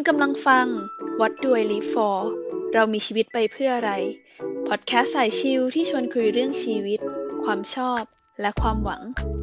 กำลังฟัง What Do I Live For เรามีชีวิตไปเพื่ออะไร พอดแคสต์สายชิลที่ชวนคุยเรื่องชีวิต ความชอบ และความหวัง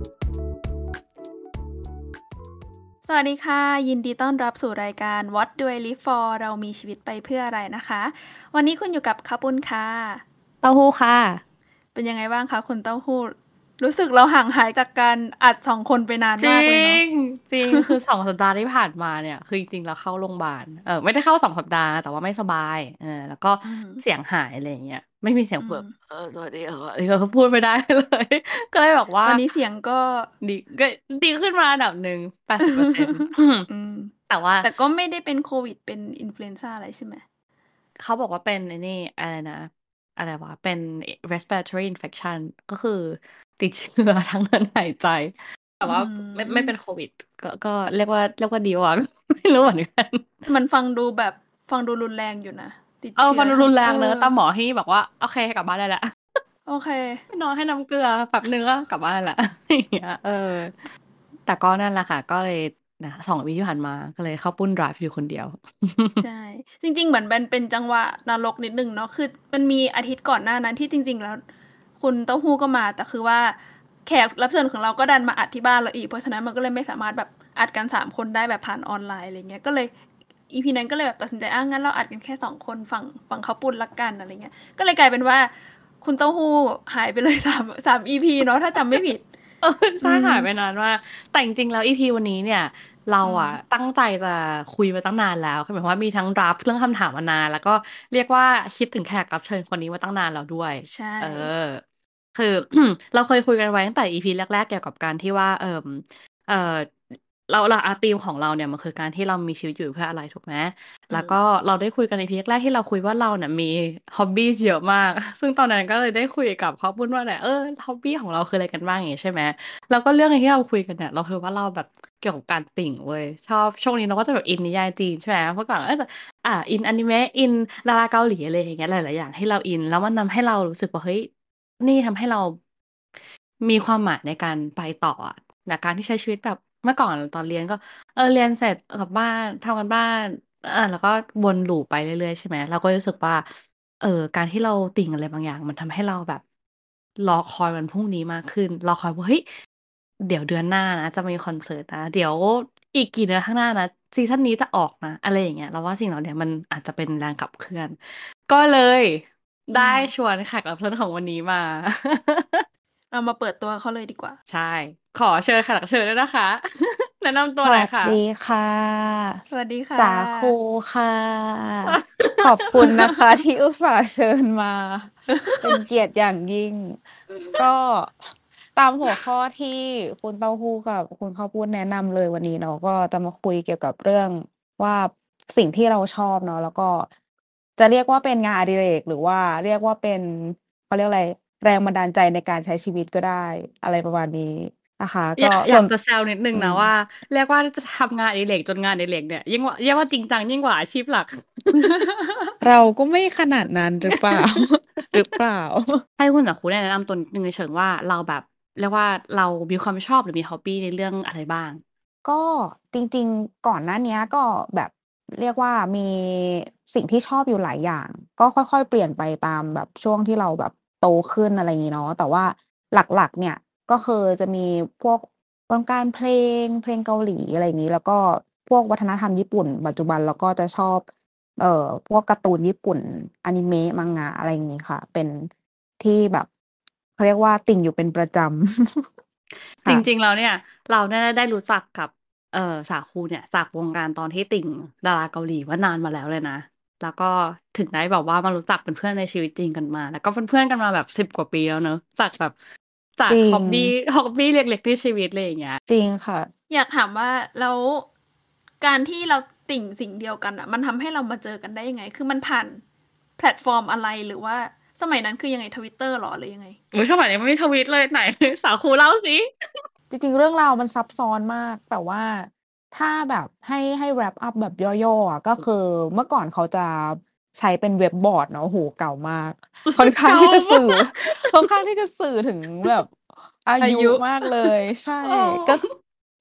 สวัสดีค่ะ ยินดีต้อนรับสู่รายการ What Do I Live For เรามีชีวิตไปเพื่ออะไรนะคะ วันนี้คุณอยู่กับข้าวปุ้นค่ะเต้าหู้ค่ะเป็นยังไงบ้างคะคุณเต้าหู้ รู้สึกเราห่างหายจากการอัด2 คนไปนานจริมากเลยเนาะจริง คือ2 สัปดาห์ที่ผ่านมาเนี่ย คือจริงๆเราเข้าโรงพยาบาลไม่ได้เข้า2 สัปดาห์ แต่ว่าไม่สบายแล้วก็อืมเสียงหายอะไรอย่างเงี้ย ไม่มีเสียงอืแบมบสวัสดีก็พูดไม่ได้เลย ก็เลยบอกว่าตอนนี้เสียงก็ดีก็ดีขึ้นมาระดับหนึ่ง 80% อืมแต่ว่าแต่ก็ไม่ได้เป็นโควิดเป็นอินฟลูเอนซ่าอะไรใช่ไหมเขาบอกว่าเป็นไอ้นี่อะไรนะ อะไรวะ เป็น respiratory infection ก็คือติดเชื้อทางเดินหายใจ แต่ว่าไม่เป็นโควิด ก็เรียกว่าดีกว่า ไม่รู้เหมือนกันมันฟังดูรุนแรงอยู่นะ ติดเอาเชื้อฟันรุนแรงเนอะเออตามหมอที่บอกว่า โอเคกลับบ้านได้แล้วโอเคไปนอนให้น้ำเกลือแป๊บนึงก็กลับบ้านแล้ว อย่างเงี้ยแต่ก็นั่นแหละค่ะ ก็เลยนะ2 วีที่ผ่านมาก็เลยเข้าปุ้นไดรฟ์อยู่คนเดียวใช่ จริง ๆ เหมือนเป็นจังหวะนรกนิดนึงเนาะ คือมันมีอาทิตย์ก่อนหน้านั้นที่จริง ๆ แล้ว คุณเต้าหู้ก็มา แต่คือว่าแขกรับเชิญของเราก็ดันมาอัดที่บ้านเราอีก เพราะฉะนั้นมันก็เลยไม่สามารถแบบอัดกัน3 คนได้แบบผ่านออนไลน์อะไรเงี้ย ก็เลย EP นั้นก็เลยแบบตัดสินใจงั้นเราอัดกันแค่2 คนฝั่งข้าวปุ้นละกันอะไรเงี้ย ก็เลยกลายเป็นว่าคุณเต้าหู้หายไปเลย3 EP เนาะถ้าจำไม่ผิดใช่หายไปนานมากแต่จริงๆแล้วอีพีวันนี้เนี่ยเราตั้งใจจะคุยมาตั้งนานแล้วคือหมายความว่ามีทั้งดราฟเรื่องคำถามมานานแล้วก็เรียกว่าคิดถึงแขกรับเชิญคนนี้มาตั้งนานแล้วด้วยใช่คือ เราเคยคุยกันไว้ตั้งแต่อีพีแรกๆเกี่ยวกับการที่ว่าเออเราธีมของเราเนี่ยมันคือการที่เรามีชีวิตอยู่เพื่ออะไรถูกไหมแล้วก็เราได้คุยกันในอีพีแรกๆที่เราคุยว่าเราเนี่ยมีฮ็อบบี้เยอะมาก ซึ่งตอนนั้นก็เลยได้คุยกับเขาพูดว่าเนี่ยฮ็อบบี้ของเราคืออะไรกันบ้างอย่างเงี้ยใช่ไหมแล้วก็เรื่องที่เราคุยกันเนี่ยเราคือว่าเราแบบเกี่ยวกับการติ่งเว้ยชอบช่วงนี้เราก็จะแบบอินนิยายจีนใช่ไหมเมื่อก่อนอินอนิเมะอินดาราเกาหลีอะไรอย่างเงี้ยหลายๆอย่างให้เราอินแล้วมันทำให้เรารู้สึกว่าเฮ้ย นี่ทำให้เรามีความหมายในการไปต่ออะในการที่ใช้ชีวิตแบบเมื่อก่อนตอนเรียนก็เรียนเสร็จกลับบ้านทำกันบ้านแล้วก็วนลูปไปเรื่อยๆใช่ไหมเราก็รู้สึกว่าการที่เราติ่งอะไรบางอย่างมันทำให้เราแบบรอคอยวันพรุ่งนี้มากขึ้นรอคอยว่าเฮ้ยเดี๋ยวเดือนหน้านะจะมีคอนเสิร์ตนะเดี๋ยวอีกกี่เดือนข้างหน้านะซีซั่นนี้จะออกนะอะไรอย่างเงี้ยเราว่าสิ่งเหล่านี้มันอาจจะเป็นแรงขับเคลื่อนก็เลยได้ชวนแขกรับเชิญของวันนี้มาเรามาเปิดตัวเขาเลยดีกว่าใช่ ขอเชิญแขกรับเชิญด้วยนะคะ แนะนำตัวสวัสหน่อยค่ะดีค่ะสวัสดีค่ะสาคูค่ะ ขอบคุณนะคะ ที่อุตส่าห์เชิญมา เป็นเกียรติอย่างยิ่ง ก็ตามหัวข้อที่คุณเต้าหู้กับคุณข้าวปุ้นแนะนำเลยวันนี้เนาะก็จะมาคุยเกี่ยวกับเรื่องว่าสิ่งที่เราชอบเนาะแล้วก็จะเรียกว่าเป็นงานอดิเรกหรือว่าเรียกว่าเป็นเขาเรียกอะไรแรงบันดาลใจในการใช้ชีวิตก็ได้อะไรประมาณนี้นะคะอยาก็กอส่ยาวนกจะแซวนิดนึงอืนะมว่า เรียกว่าจะทำงานอดิเรกจนงานอดิเรกเนี่ยยิ่งว่าเรียกว่าจริงจังยิ่งกว่าอาชีพหลักเราก็ไม่ขนาดนั้นหรือเปล่า หรือเปล่าให้คุณกับครูแนะนำตัวนิดนึงในเชิงว่าเราแบบเรียกว่าเรามีความชอบหรือมีฮอบบี้ในเรื่องอะไรบ้างก็จริงๆก่อนหน้าเนี้ยก็แบบเรียกว่ามีสิ่งที่ชอบอยู่หลายอย่าง ก็ค่อยๆเปลี่ยนไปตามแบบช่วงที่เราแบบโตขึ้นอะไรงี้เนาะแต่ว่าหลักๆเนี่ยก็คือจะมีพวกวงการเพลงเกาหลีอะไรอย่างงี้แล้วก็พวกวัฒนธรรมญี่ปุ่นปัจจุบันเราก็จะชอบพวกการ์ตูนญี่ปุ่นอานิเมะ Manga อะไรอย่างงี้ค่ะเป็นที่แบบเขาเรียกว่าติ่งอยู่เป็นประจำจค่ะริงๆแล้วเนี่ยเราได้รู้จักกับสาคูเนี่ยจากวงการตอนที่ติ่งดาราเกาหลีว่านานมาแล้วเลยนะแล้วก็ถึงได้แบบว่ามารู้จักเป็นเพื่อนในชีวิตจริงกันมาแล้วก็เป็นเพื่อนกันมาแบบ10 กว่าปีแล้วเนอะจากแบบจากจริงฮอบบี้เล็กๆที่ชีวิตเลยอย่างเงี้ยจริงค่ะอยากถามว่าแล้วการที่เราติ่งสิ่งเดียวกันอ่ะ มันทำให้เรามาเจอกันได้ยังไง คือมันผ่านแพลตฟอร์มอะไรหรือว่าสมัยนั้นคือยังไงTwitterหรอหรือยังไงอุ้ยสมัยนี้ไม่มีทวิตเลยไหน สาคูเล่าสิจริงๆเรื่องราวมันซับซ้อนมาก แต่ว่าถ้าแบบให้ wrap up แบบย่อๆอะก็คือเมื่อก่อนเขาจะใช้เป็นเว็บบอร์ดเนาะโอ้โฮเก่ามาก ค่อนข้างที่จะสื่อเก่ามากค่อนข้างที่จะสื่อถึงแบบอาอายุยุมากเลย ใช่อ๋อก็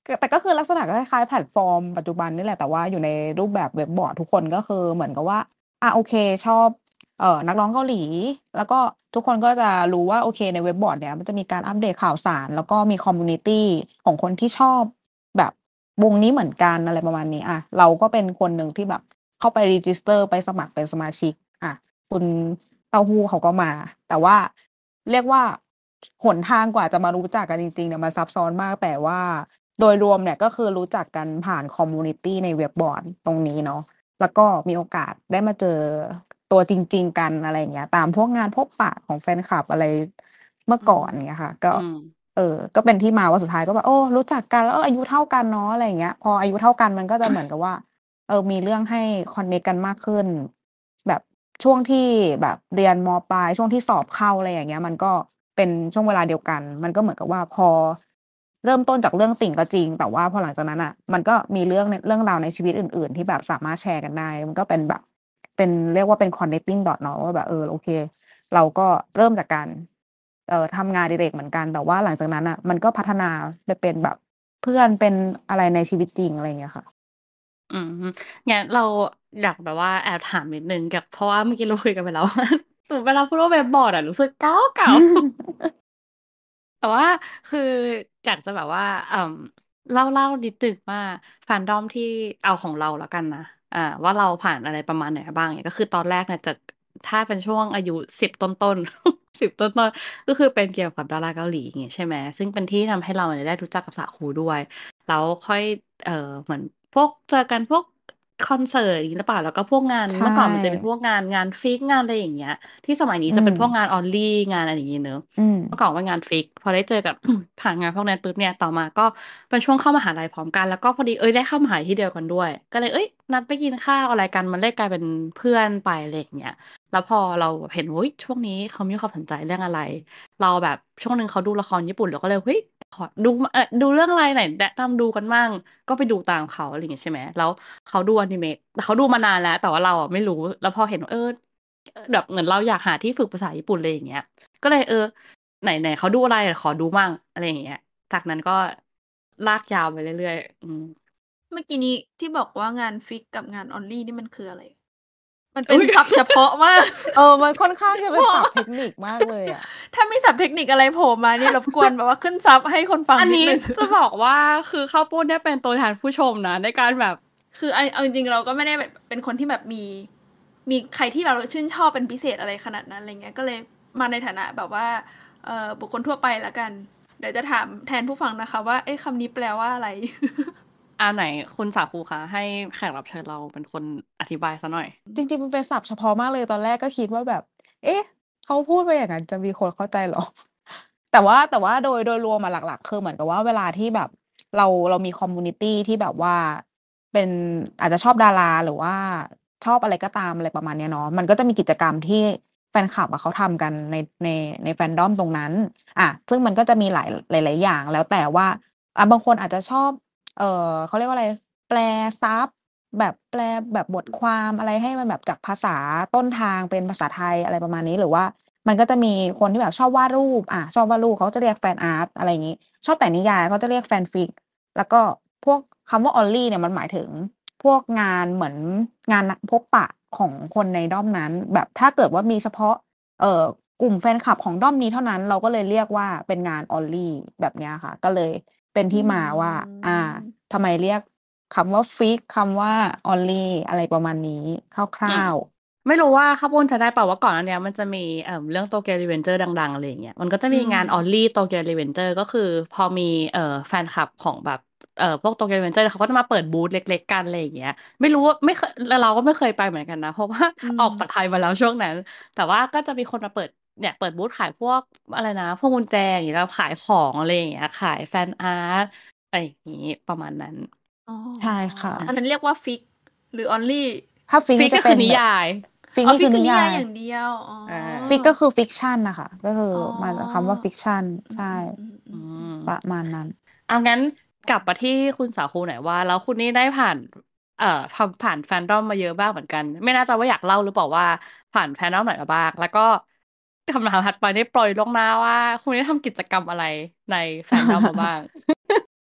แต่ก็คือลักษณะก็คล้ายๆแพลตฟอร์มปัจจุบันนี่แหละแต่ว่าอยู่ในรูปแบบเว็บบอร์ดทุกคนก็คือเหมือนกับว่าโอเคชอบนักร้องเกาหลีแล้วก็ทุกคนก็จะรู้ว่าโอเคในเว็บบอร์ดเนี่ยมันจะมีการอัปเดตข่าวสารแล้วก็มีคอมมูนิตีของคนที่ชอบแบบวงนี้เหมือนกันอะไรประมาณนี้เราก็เป็นคนหนึ่งที่แบบเข้าไปรีจิสเตอร์ไปสมัครเป็นสมาชิกคุณเต้าหู้เขาก็มา แต่ว่าเรียกว่าหนทางกว่าจะมารู้จักกันจริงๆเนี่ยมันซับซ้อนมากแต่ว่าโดยรวมเนี่ยก็คือรู้จักกันผ่านคอมมูนิตีในเว็บบอร์ดตรงนี้เนาะแล้วก็มีโอกาสได้มาเจอตัวจริงๆกันอะไรอย่างเงี้ยตามพวกงานพบปะของแฟนคลับอะไรเมื่อก่อนเงี้ยค่ะก็อืมก็เป็นที่มาว่าสุดท้ายก็แบบโอ้รู้จักกันแล้วอายุเท่ากันเนาะอะไรอย่างเงี้ยพออายุเท่ากันมันก็จะเหมือนกับว่ามีเรื่องให้คอนเนคกันมากขึ้นแบบช่วงที่แบบเรียนมปลายช่วงที่สอบเข้าอะไรอย่างเงี้ยมันก็เป็นช่วงเวลาเดียวกันมันก็เหมือนกับว่าพอเริ่มต้นจากเรื่องติ่งก็จริงแต่ว่าพอหลังจากนั้นอ่ะมันก็มีเรื่องราวในชีวิตอื่นๆที่แบบสามารถแชร์กันได้มันก็เป็นแบบเป็นเรียกว่าเป็น connecting dot เนาะว่าแบบโอเคเราก็เริ่มจากการทำงานอดิเรกเหมือนกันแต่ว่าหลังจากนั้นอ่ะมันก็พัฒนาไปเป็นแบบเพื่อนเป็นอะไรในชีวิตจริงอะไรอย่างเงี้ยค่ะอืมงั้นเราอยากแบบว่าแอบถามนิดนึงกับเพราะว่าเมื่อกี้เราคุยกันไปแล้วว่าเวลาพูดว่าเว็บบอร์ดอะรู้สึกเก่า แต่ว่าคืออยากจะแบบว่าเล่านิดนึงว่าแฟนดอมที่เอาของเราแล้วกันนะว่าเราผ่านอะไรประมาณไหนบ้างเนี่ยก็คือตอนแรกเนี่ยจะถ้าเป็นช่วงอายุ10 ต้น10 ต้นก็คือเป็นเกี่ยวกับดาราเกาหลีอย่างเงี้ยใช่ไหมซึ่งเป็นที่ทำให้เราเนี่ยได้รู้จักกับสาคูด้วยแล้วค่อยเออเหมือนพวกเจอกันพวกคอนเสิร์ตอย่างนี้หรือเปล่าแล้วก็พวกงานใชเมื่อก่อนมันจะเป็นพวก่งานฟิกงานอะไรอย่างเงี้ยที่สมัยนี้อืมจะเป็นพวกงานออนลี่งานอะไรอย่างเงี้ยเนอะอืมเมื่อก่อนว่างานฟิกพอได้เจอกับ ผ่านงานพวกนั้นปุ๊บเนี่ยต่อมาก็เป็นช่วงเข้ามหาลัยพร้อมกันแล้วก็พอดีได้เข้ามหาลัยที่เดียวกันด้วยก็เลยนัดไปกินข้าวอะไรกันมันเลยกลายเป็นเพื่อนไปอะไรอย่างเงี้ยแล้วพอเราเห็นช่วงนี้เขามีความสนใจเรื่องอะไรเราแบบช่วงหนึ่งเขาดูละครญี่ปุ่นเราก็เลยขอดูดูเรื่องอะไรไหนแนะนำดูกันมั่งก็ไปดูตามเขาอะไรอย่างเงี้ยใช่ไหมแล้วเขาดูอนิเมะแต่เขาดูมานานแล้วแต่ว่าเราไม่รู้แล้วพอเห็นว่าแบบเหมือนเราอยากหาที่ฝึกภาษาญี่ปุ่นเลยอย่างเงี้ย ก็เลยไหนเขาดูอะไรขอดูมั่งอะไรอย่างเงี้ยจากนั้นก็ลากยาวไปเรื่อยๆเมื่อกี้นี้ที่บอกว่างานฟิกกับงานออนลี่นี่มันคืออะไร มันเป็นอุ้ยศัพท์เฉพาะมากมันค่อนข้างจะเป็นศัพท์เทคนิคมากเลยอะถ้ามีศัพท์เทคนิคอะไรโผล่มานี่รบกวนแบบว่าขึ้นซับให้คนฟังอันนี้นิดนึงจะบอกว่าคือข้าวปุ้นเนี่ยเป็นตัวแทนผู้ชมนะในการแบบคือเอาจริงๆเราก็ไม่ได้แบบเป็นคนที่แบบมีใครที่เราชื่นชอบเป็นพิเศษอะไรขนาดนั้นอะไรเงี้ยก็เลยมาในฐานะแบบว่าบุคคลทั่วไปละกันเดี๋ยวจะถามแทนผู้ฟังนะคะว่าคำนี้แปลว่าอะไรไหนคุณสาคูคะให้แขกรับเชิญเราเป็นคนอธิบายซะหน่อยจริงๆมันเป็นศัพท์เฉพาะมากเลยตอนแรกก็คิดว่าแบบ เอ๊ะเขาพูดไปอย่างนั้นจะมีคนเข้าใจเหรอแต่ว่าโดยรวมหลักๆคือเหมือนกับว่าเวลาที่แบบเรามีคอมมูนิตีที่แบบว่าเป็นอาจจะชอบดาราหรือว่าชอบอะไรก็ตามอะไรประมาณเนี้ยเนาะมันก็จะมีกิจกรรมที่แฟนคลับเขาทำกันในแฟนดอมตรงนั้นซึ่งมันก็จะมีหลายๆอย่างแล้วแต่ว่าบางคนอาจจะชอบเขาเรียกว่าอะไรแปลซับ แบบแปลแบบบทความอะไรให้มันแบบจากภาษาต้นทางเป็นภาษาไทยอะไรประมาณนี้หรือว่ามันก็จะมีคนที่แบบชอบวาดรูปชอบวาดรูปเขาจะเรียกแฟนอาร์ตอะไรอย่างงี้ชอบแต่งนิยายเขาจะเรียกแฟนฟิกแล้วก็พวกคำว่า Only เนี่ยมันหมายถึงพวกงานเหมือนงานนัดพบปะของคนในด้อมนั้นแบบถ้าเกิดว่ามีเฉพาะกลุ่มแฟนคลับของด้อมนี้เท่านั้นเราก็เลยเรียกว่าเป็นงาน Only แบบเนี้ยค่ะก็เลยเป็นที่มาว่าทำไมเรียก คำว่าฟิกคำว่า only อะไรประมาณนี้คอืมร่าวไม่รู้ว่าข้าวปุ้นจะได้เปล่าว่าก่อนอันเนี้ยมันจะมีเรื่องโตเกียวรีเวนเจอร์ดังๆอะไรอย่างเงี้ยมันก็จะอืมีมงานออลลี่โตเกียวรีเวนเจอร์ก็คือพอมีแฟนคลับของแบบพวกโตเกียวรีเวนเจอร์เขาก็จะมาเปิดบูธเล็กๆกันอะไรอย่างเงี้ยไม่รู้ว่าไม่เคยแล้วเราก็ไม่เคยไปเหมือนกันนะเพราะว่าอือมอกจากไทยมาแล้วช่วงนั้นแต่ว่าก็จะมีคนมาเปิดเนี่ยเปิดบูธขายพวกอะไรนะพวกกุญแจอย่างเงี้ยแล้วขายของอะไรอย่างเงี้ยขายแฟนอาร์ตอะไรอย่างงี้ประมาณนั้นอ๋อๆใช่ค่ะอันนั้นเรียกว่าฟิกหรือออนลี่ถ้าฟิกนี่ฟิกก็คือจะเป็นแบบนิยายฟิกนี่อ๋อฟิกคือคือนิยายนิยายอย่างเดียวอ๋ออ่าฟิกก็คือฟิกชันน่ะค่ะก็คืออ๋มาจากคำว่าอฟิกชันอืมใช่อืมอืมอือืมอืมมประมาณนั้นเอางั้นกลับมาที่คุณสาวครูหน่อยว่าแล้วคุณนี่ได้ผ่านผ่านแฟนดอมมาเยอะบ้างเหมือนกันไม่น่าจะว่าอยากเล่าหรือเปล่าว่าผ่านแฟนดอมไหนมาบ้างแล้วก็คำถามถัดไปนี่ปล่อยลวงหน้าว่าคุณได้ทำกิจกรรมอะไรในแฟนดอมมาบ้าง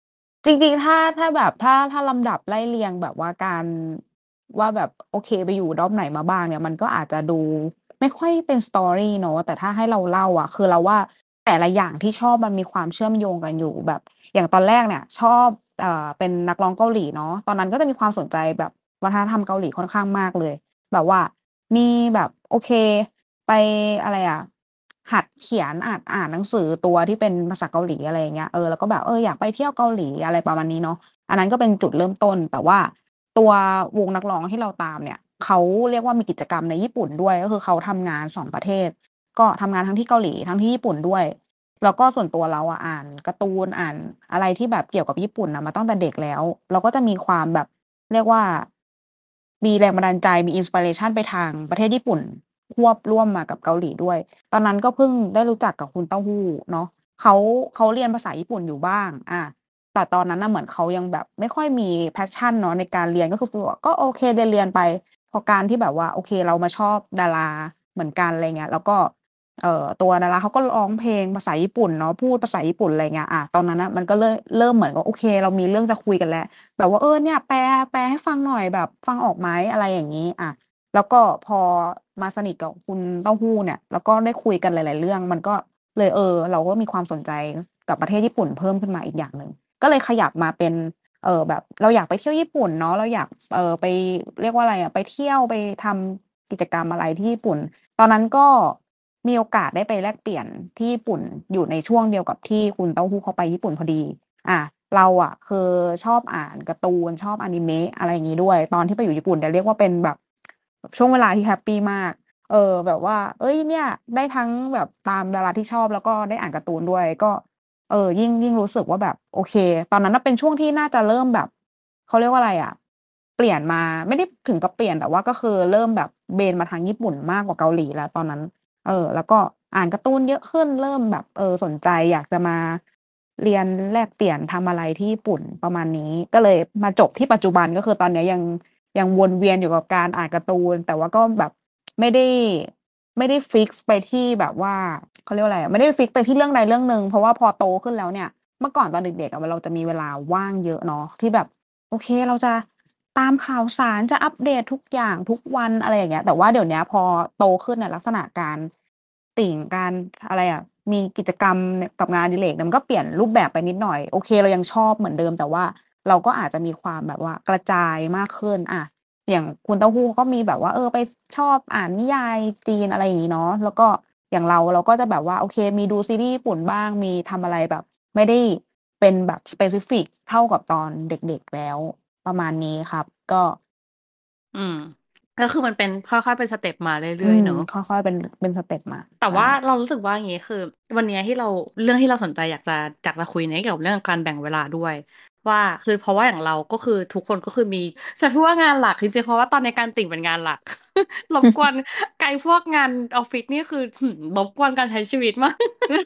จริงๆถ้าแบบถ้าลำดับไล่เรียงแบบว่าการว่าแบบโอเคไปอยู่ด้อมไหนมาบ้างเนี่ยมันก็อาจจะดูไม่ค่อยเป็น story เนาะแต่ถ้าให้เราเล่าอะคือเราว่าแต่ละอย่างที่ชอบมันมีความเชื่อมโยงกันอยู่แบบอย่างตอนแรกเนี่ยชอบเป็นนักร้องเกาหลีเนาะตอนนั้นก็จะมีความสนใจแบบวัฒนธรรมเกาหลีค่อนข้างมากเลยแบบว่ามีแบบโอเคไปอะไรอะหัดเขียนอ่านหนังสือตัวที่เป็นภาษาเกาหลีอะไรอย่างเงี้ยแล้วก็แบบอยากไปเที่ยวเกาหลีอะไรประมาณนี้เนาะอันนั้นก็เป็นจุดเริ่มต้นแต่ว่าตัววงนักร้องที่เราตามเนี่ยเขาเรียกว่ามีกิจกรรมในญี่ปุ่นด้วยก็คือเขาทำงาน2ประเทศก็ทำงานทั้งที่เกาหลีทั้งที่ญี่ปุ่นด้วยแล้วก็ส่วนตัวเราอะอ่านการ์ตูนอ่านอะไรที่แบบเกี่ยวกับญี่ปุ่นน่ะมาตั้งแต่เด็กแล้วเราก็จะมีความแบบเรียกว่ามีแรงบันดาลใจมี inspiration ไปทางประเทศญี่ปุ่นควบร่วมมากับเกาหลีด้วย ตอนนั้นก็เพิ่งได้รู้จักกับคุณเต้าหู้เนาะเขาเรียนภาษาญี่ปุ่นอยู่บ้างแต่ตอนนั้นน่ะเหมือนเขายังแบบไม่ค่อยมี passion เนาะในการเรียนก็คือฟีลว่าก็โอเคเรียนๆไปพอการที่แบบว่าโอเคเรามาชอบดาราเหมือนกันอะไรเงี้ยแล้วก็ตัวดาราเขาก็ร้องเพลงภาษาญี่ปุ่นเนาะพูดภาษาญี่ปุ่นอะไรเงี้ยตอนนั้นน่ะมันก็เริ่มเหมือนว่าโอเคเรามีเรื่องจะคุยกันแล้วแบบว่าเนี่ยแปลให้ฟังหน่อยแบบฟังออกไหมอะไรอย่างงี้แล้วก็พอมาสนิทกับคุณเต้าหู้เนี่ยแล้วก็ได้คุยกันหลายๆเรื่องมันก็เลยเราก็มีความสนใจกับประเทศญี่ปุ่นเพิ่มขึ้นมาอีกอย่างหนึ่งก็เลยขยับมาเป็นแบบเราอยากไปเที่ยวญี่ปุ่นเนาะเราอยากไปเรียกว่าอะไรไปเที่ยวไปทำกิจกรรมอะไรที่ญี่ปุ่นตอนนั้นก็มีโอกาสได้ไปแลกเปลี่ยนที่ญี่ปุ่นอยู่ในช่วงเดียวกับที่คุณเต้าหู้เขาไปญี่ปุ่นพอดีอาเราอะคือชอบอ่านการ์ตูนชอบอานิเมะอะไรอย่างงี้ด้วยตอนที่ไปอยู่ญี่ปุ่นจะเรียกว่าเป็นแบบช่วงเวลาที่แฮปปีมากแบบว่าเนี่ยได้ทั้งแบบตามดาราที่ชอบแล้วก็ได้อ่านการ์ตูนด้วยก็ยิ่งรู้สึกว่าแบบโอเคตอนนั้นน่ะเป็นช่วงที่น่าจะเริ่มแบบเขาเรียกว่าอะไรอะเปลี่ยนมาไม่ได้ถึงกับเปลี่ยนแต่ว่าก็คือเริ่มแบบเบนมาทางญี่ปุ่นมากกว่าเกาหลีแล้วตอนนั้นแล้วก็อ่านการ์ตูนเยอะขึ้นเริ่มแบบสนใจอยากจะมาเรียนแลกเปลี่ยนทำอะไรที่ญี่ปุ่นประมาณนี้ก็เลยมาจบที่ปัจจุบันก็คือตอนเนี้ยยังวนเวียนอยู่กับการอ่านการ์ตูนแต่ว่าก็แบบไม่ได้ไม่ได้ฟิกซ์ไปที่แบบว่าเขาเรียกว่าอะไรอะไม่ได้ฟิกซ์ไปที่เรื่องใดเรื่องหนึ่งเพราะว่าพอโตขึ้นแล้วเนี่ยเมื่อก่อนตอนเด็กๆอะเราจะมีเวลาว่างเยอะเนาะที่แบบโอเคเราจะตามข่าวสารจะอัปเดตทุกอย่างทุกวันอะไรอย่างเงี้ยแต่ว่าเดี๋ยวเนี้ยพอโตขึ้นน่ะลักษณะการการอะไรอะมีกิจกรรมกับงานอดิเรกเนี่ยมันก็เปลี่ยนรูปแบบไปนิดหน่อยโอเคเรายังชอบเหมือนเดิมแต่ว่าเราก็อาจจะมีความแบบว่ากระจายมากขึ้นอย่างคุณเต้าหู้ก็มีแบบว่าไปชอบอ่านนิยายจีนอะไรอย่างงี้เนาะแล้วก็อย่างเราก็จะแบบว่าโอเคมีดูซีรีส์ญี่ปุ่นบ้างมีทำอะไรแบบไม่ได้เป็นแบบ specific เท่ากับตอนเด็กๆแล้วประมาณนี้ครับก็อืมก็คือมันเป็นค่อยๆเป็นสเต็ปมาเรื่อยๆเนอะค่อยๆเป็นสเต็ปมาแต่ใช่ว่าเรารู้สึกว่าอย่างงี้คือวันเนี้ยที่เราเรื่องที่เราสนใจอยากจะคุยเนี่ยเกี่ยวกับเรื่องการแบ่งเวลาด้วยว่าคือเพราะว่าอย่างเราก็คือทุกคนก็คือมีจะพูดว่างานหลักจริงๆเพราะว่าตอนในการติ่งเป็นงานหลักรบกวนไกลพวกงานออฟฟิศนี่คือรบกวนการใช้ชีวิตมาก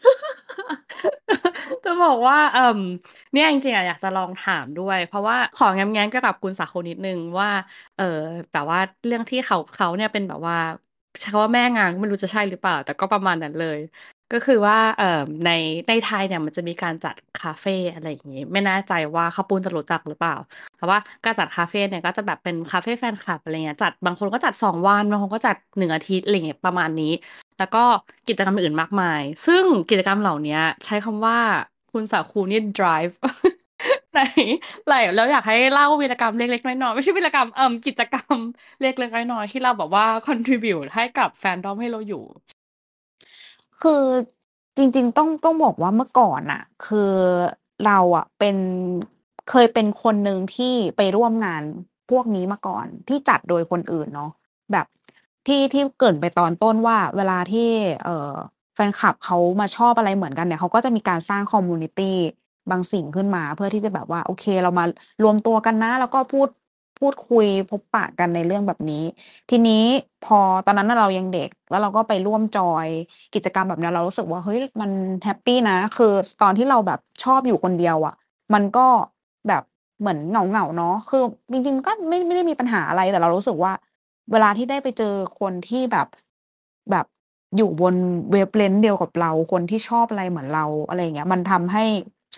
จะบอกว่าเนี่ยจริงๆอะอยากจะลองถามด้วยเพราะว่าของแง้มๆเกี่ยวกับคุณสาคูนิดนึงว่าเออแบบว่าเรื่องที่เขาเนี่ยเป็นแบบว่า ใช้คำว่าแม่งานก็ไม่รู้จะใช่หรือเปล่าแต่ก็ประมาณนั้นเลยก็คือว่าในในไทยเนี่ยมันจะมีการจัดคาเฟ่อะไรอย่างงี้ไม่แน่ใจว่าข้าวปุ้นจะรู้จักหรือเปล่าแต่ว่าการจัดคาเฟ่เนี่ยก็จะแบบเป็นคาเฟ่แฟนคลับอะไรเงี้ยจัดบางคนก็จัด2 วันบางคนก็จัด1 อาทิตย์อะไรเงี้ยประมาณนี้แล้วก็กิจกรรมอื่นมากมายซึ่งกิจกรรมเหล่านี้ใช้คำว่าคุณสาคูนี่ drive ไหนไหนแล้วอยากให้เล่าวีรกรรมเล็กๆน้อยๆไม่ใช่วีรกรรมกิจกรรม เล็กๆน้อยๆที่เราแบบว่า contribute ให้กับแฟนดอมให้เราอยู่คือจริงๆต้องบอกว่าเมื่อก่อนน่ะคือเราอะเคยเป็นคนหนึ่งที่ไปร่วมงานพวกนี้มาก่อนที่จัดโดยคนอื่นเนาะแบบที่เกริ่นไปตอนต้นว่าเวลาที่แฟนคลับเขามาชอบอะไรเหมือนกันเนี่ยเขาก็จะมีการสร้างคอมมิวนิตีบางสิ่งขึ้นมาเพื่อที่จะแบบว่าโอเคเรามารวมตัวกันนะแล้วก็พูดคุยพบปะกันในเรื่องแบบนี้ ทีนี้พอตอนนั้นน่ะเรายังเด็กแล้วเราก็ไปร่วมจอยกิจกรรมแบบเนี้ยเรารู้สึกว่าเฮ้ยมันแฮปปีนะคือตอนที่เราแบบชอบอยู่คนเดียวอะมันก็แบบเหมือนเหงาๆเนาะคือจริงๆก็ไม่ได้มีปัญหาอะไรแต่เรารู้สึกว่าเวลาที่ได้ไปเจอคนที่แบบอยู่บน wavelength เดียวกับเราคนที่ชอบอะไรเหมือนเราอะไรอย่างเงี้ยมันทำให้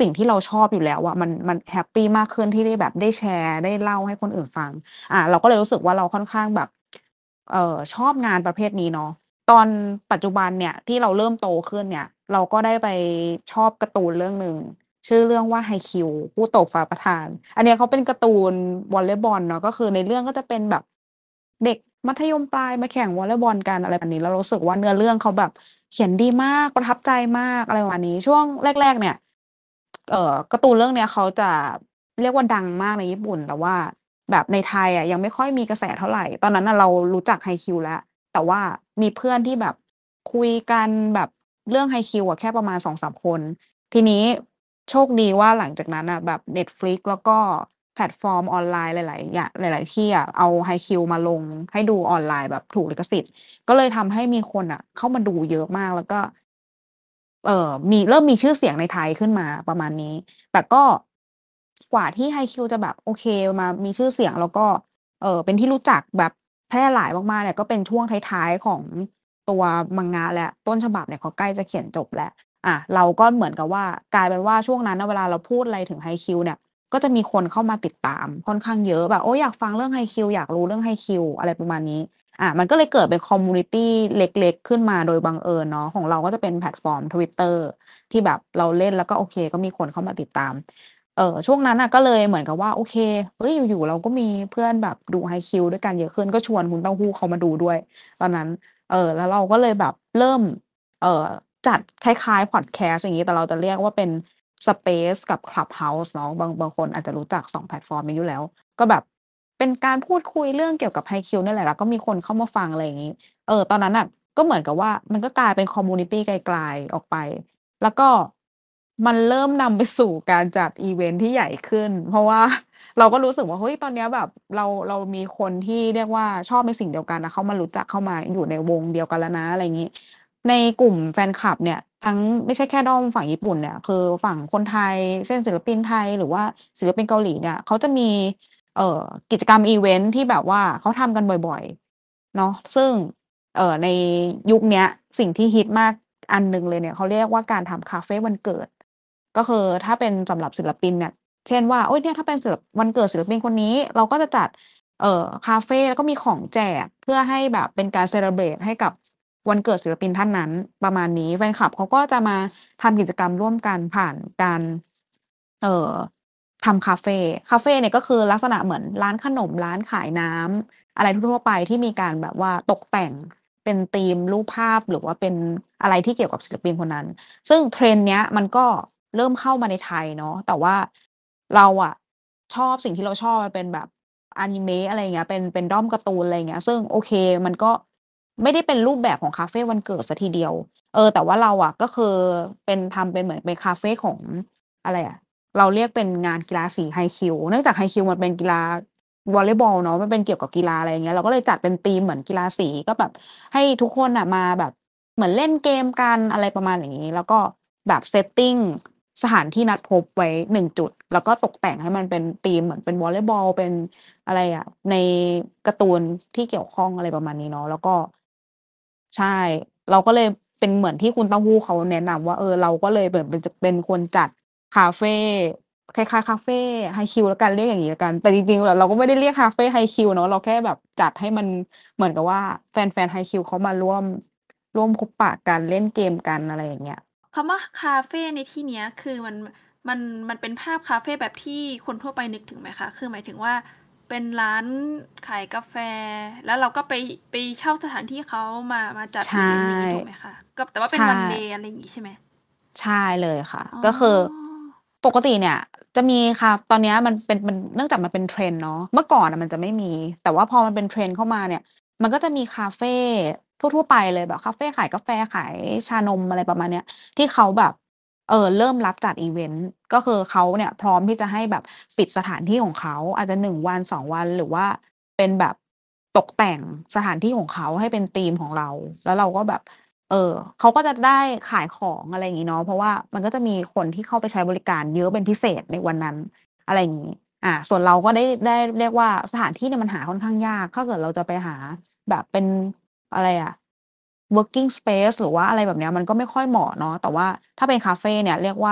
สิ่งที่เราชอบอยู่แล้วอะมันแฮปปีมากขึ้นที่ได้แบบได้แชร์ได้เล่าให้คนอื่นฟังเราก็เลยรู้สึกว่าเราค่อนข้างแบบชอบงานประเภทนี้เนาะตอนปัจจุบันเนี่ยที่เราเริ่มโตขึ้นเนี่ยเราก็ได้ไปชอบการ์ตูนเรื่องหนึ่งชื่อเรื่องว่า Haikyuu ผู้โตฟ้าประทานอันเนี้ยเขาเป็นการ์ตูนวอลเลย์บอลเนาะก็คือในเรื่องก็จะเป็นแบบเด็กมัธยมปลายมาแข่งวอลเลย์บอลกันอะไรแบบนี้แล้วเรารู้สึกว่าเนื้อเรื่องเขาแบบเขียนดีมากประทับใจมากอะไรประมาณนี้ช่วงแรกๆเนี่ยการ์ตูนเรื่องเนี้ยเขาจะเรียกว่าดังมากในญี่ปุ่นแต่ว่าแบบในไทยอะยังไม่ค่อยมีกระแสเท่าไรตอนนั้นน่ะเรารู้จัก Haikyuu แล้วแต่ว่ามีเพื่อนที่แบบคุยกันแบบเรื่อง Haikyuu อะแค่ประมาณ2-3คนทีนี้โชคดีว่าหลังจากนั้นน่ะแบบ Netflix แล้วก็แพลตฟอร์มออนไลน์หลายๆที่อะเอา Haikyuu มาลงให้ดูออนไลน์แบบถูกลิขสิทธิ์ก็เลยทำให้มีคนอะเข้ามาดูเยอะมากแล้วก็เริ่มมีชื่อเสียงในไทยขึ้นมาประมาณนี้แต่ก็กว่าที่ Haikyuu จะแบบโอเคมามีชื่อเสียงแล้วก็เป็นที่รู้จักแบบแพร่หลายมากๆเนี่ยก็เป็นช่วงท้ายๆของตัว Manga แล้วต้นฉบับเนี่ยเขาใกล้จะเขียนจบแล้วเราก็เหมือนกับว่ากลายเป็นว่าช่วงนั้นน่ะเวลาเราพูดอะไรถึง Haikyuu เนี่ยก็จะมีคนเข้ามาติดตามค่อนข้างเยอะแบบโอ๊ยอยากฟังเรื่อง Haikyuu อยากรู้เรื่อง Haikyuu อะไรประมาณนี้มันก็เลยเกิดเป็นคอมมิวนิตีเล็กๆขึ้นมาโดยบังเอิญเนาะของเราก็จะเป็นแพลตฟอร์ม Twitter ที่แบบเราเล่นแล้วก็โอเคก็มีคนเข้ามาติดตามช่วงนั้นน่ะก็เลยเหมือนกับว่าโอเคเฮ้ยอยู่ๆเราก็มีเพื่อนแบบดู Haikyuu ด้วยกันเยอะขึ้นก็ชวนคุณเต้าหู้เขามาดูด้วยตอนนั้นแล้วเราก็เลยแบบเริ่มเอ่อจัดคล้ายๆพอดแคสต์อย่างงี้แต่เราจะเรียกว่าเป็น Space กับ Clubhouse เนาะบางคนอาจจะรู้จัก2แพลตฟอร์มนี้อยู่แล้วก็แบบเป็นการพูดคุยเรื่องเกี่ยวกับ Haikyuu เนี่ยแหละแล้วก็มีคนเข้ามาฟังอะไรอย่างงี้ตอนนั้นน่ะก็เหมือนกับว่ามันก็กลายเป็นคอมมิวนิตีไกลๆออกไป แล้วก็มันเริ่มนำไปสู่การจัดอิเวนต์ที่ใหญ่ขึ้นเพราะว่าเราก็รู้สึกว่าเฮ้ยตอนเนี้ยแบบเรามีคนที่เรียกว่าชอบในสิ่งเดียวกันนะเข้ามารู้จักเข้ามาอยู่ในวงเดียวกันแล้วนะอะไรงี้ในกลุ่มแฟนคลับเนี่ยทั้งไม่ใช่แค่ด้อมฝั่งญี่ปุ่นเนี่ยคือฝั่งคนไทยเช่นศิลปินไทยหรือว่าศิลปินเกาหลีเนี่ยเขาจะมีเอ่อกิจกรรมอิเวนต์ที่แบบว่าเขาทำกันบ่อยๆเนาะซึ่ง ในยุคเนี้ยสิ่งที่ฮิตมากอันหนึ่งเลยเนี่ยเขาเรียกว่าการทำคาเฟวันเกิดก็คือถ้าเป็นสำหรับศิลปินเนี่ยเช่นว่าโอ๊ยเนี่ยถ้าเป็นวันเกิดศิลปินคนนี้เราก็จะจัดคาเฟแล้วก็มีของแจกเพื่อให้แบบเป็นการเซเลบเรตให้กับวันเกิดศิลปินท่านนั้นประมาณนี้แฟนคลับเขาก็จะมาทำกิจกรรมร่วมกันผ่านการเอ่อทำคาเฟเนี่ยก็คือลักษณะเหมือนร้านขนมร้านขายน้ำอะไรทั่วๆไปที่มีการแบบว่าตกแต่ง เป็นธีมรูปภาพหรือว่าเป็นอะไรที่เกี่ยวกับศิลปินคนนั้นซึ่ง trend เนี้ยมันก็เริ่มเข้ามาในไทยเนาะแต่ว่าเราอะชอบสิ่งที่เราชอบมันเป็นแบบอานิเมะอะไรอย่างเงี้ยเป็นด้อมการ์ตูนอะไรอย่างเงี้ยซึ่งโอเคมันก็ไม่ได้เป็นรูปแบบของคาเฟวันเกิดเสียทีเดียวแต่ว่าเราอะก็คือทำเป็นเหมือนเป็นคาเฟของอะไรอะเราเรียกเป็นงานกีฬาสี Haikyuu เนื่องจาก Haikyuu มันเป็นกีฬาวอลเลย์บอลเนาะมันเป็นเกี่ยวกับกีฬาอะไรอย่างเงี้ยเราก็เลยจัดเป็นธีมเหมือนกีฬาสีก็แบบให้ทุกคนน่ะมาแบบเหมือนเล่นเกมกันอะไรประมาณอย่างงี้แล้วก็แบบ setting สถานที่นัดพบไว้1จุดแล้วก็ตกแต่งให้มันเป็นธีมเหมือนเป็นวอลเลย์บอลเป็นอะไรอะในการ์ตูนที่เกี่ยวข้องอะไรประมาณนี้เนาะแล้วก็ใช่เราก็เลยเป็นเหมือนที่คุณเต้าหู้เขาแนะนำว่าเราก็เลยเหมือนเป็นคนจัดคาเฟคล้ายๆคาเฟ Haikyuu แล้วกันเรียกอย่างงี้แล้วกันแต่จริงๆแล้วเราก็ไม่ได้เรียกคาเฟ Haikyuu เนาะเราแค่แบบจัดให้มันเหมือนกับว่าแฟนๆ Haikyuu เขามาร่วมพบปะกันเล่นเกมกันอะไรอย่างเงี้ยคำว่าคาเฟในที่เนี้ยคือมันมันเป็นภาพคาเฟแบบที่คนทั่วไปนึกถึงไหมคะคือหมายถึงว่าเป็นร้านขายกาแฟแล้วเราก็ไปเช่าสถานที่เขามาจัดใชอีเวนต์อย่างงี้ถูก่ไหมคะก็แต่ว่าใชเป็นวันเดย์่อะไรอย่างงี้ใช่ไหมใช่เลยค่ะอ๋อก็คือปกติเนี่ยจะมีค่ะตอนเนี้ยมันเนื่องจากมันเป็น trend เนาะเมื่อก่อนน่ะมันจะไม่มีแต่ว่าพอมันเป็น trend เข้ามาเนี่ยมันก็จะมีคาเฟทั่วๆไปเลยแบบคาเฟขายกาแฟขายชานมอะไรประมาณเนี้ยที่เขาแบบเริ่มรับจัดอิเวนต์ก็คือเขาเนี่ยพร้อมที่จะให้แบบปิดสถานที่ของเขาอาจจะ1วัน2วันหรือว่าเป็นแบบตกแต่งสถานที่ของเขาให้เป็นธีมของเราแล้วเราก็แบบ เขาก็จะได้ขายของอะไรอย่างงี้เนาะเพราะว่ามันก็จะมีคนที่เข้าไปใช้บริการเยอะเป็นพิเศษในวันนั้นอะไรอย่างงี้ส่วนเราก็ได้เรียกว่าสถานที่เนี่ยมันหาค่อนข้างยากถ้าเกิดเราจะไปหาแบบเป็นอะไรอะ working space หรือว่าอะไรแบบเนี้ยมันก็ไม่ค่อยเหมาะเนาะแต่ว่าถ้าเป็นคาเฟเนี่ยเรียกว่า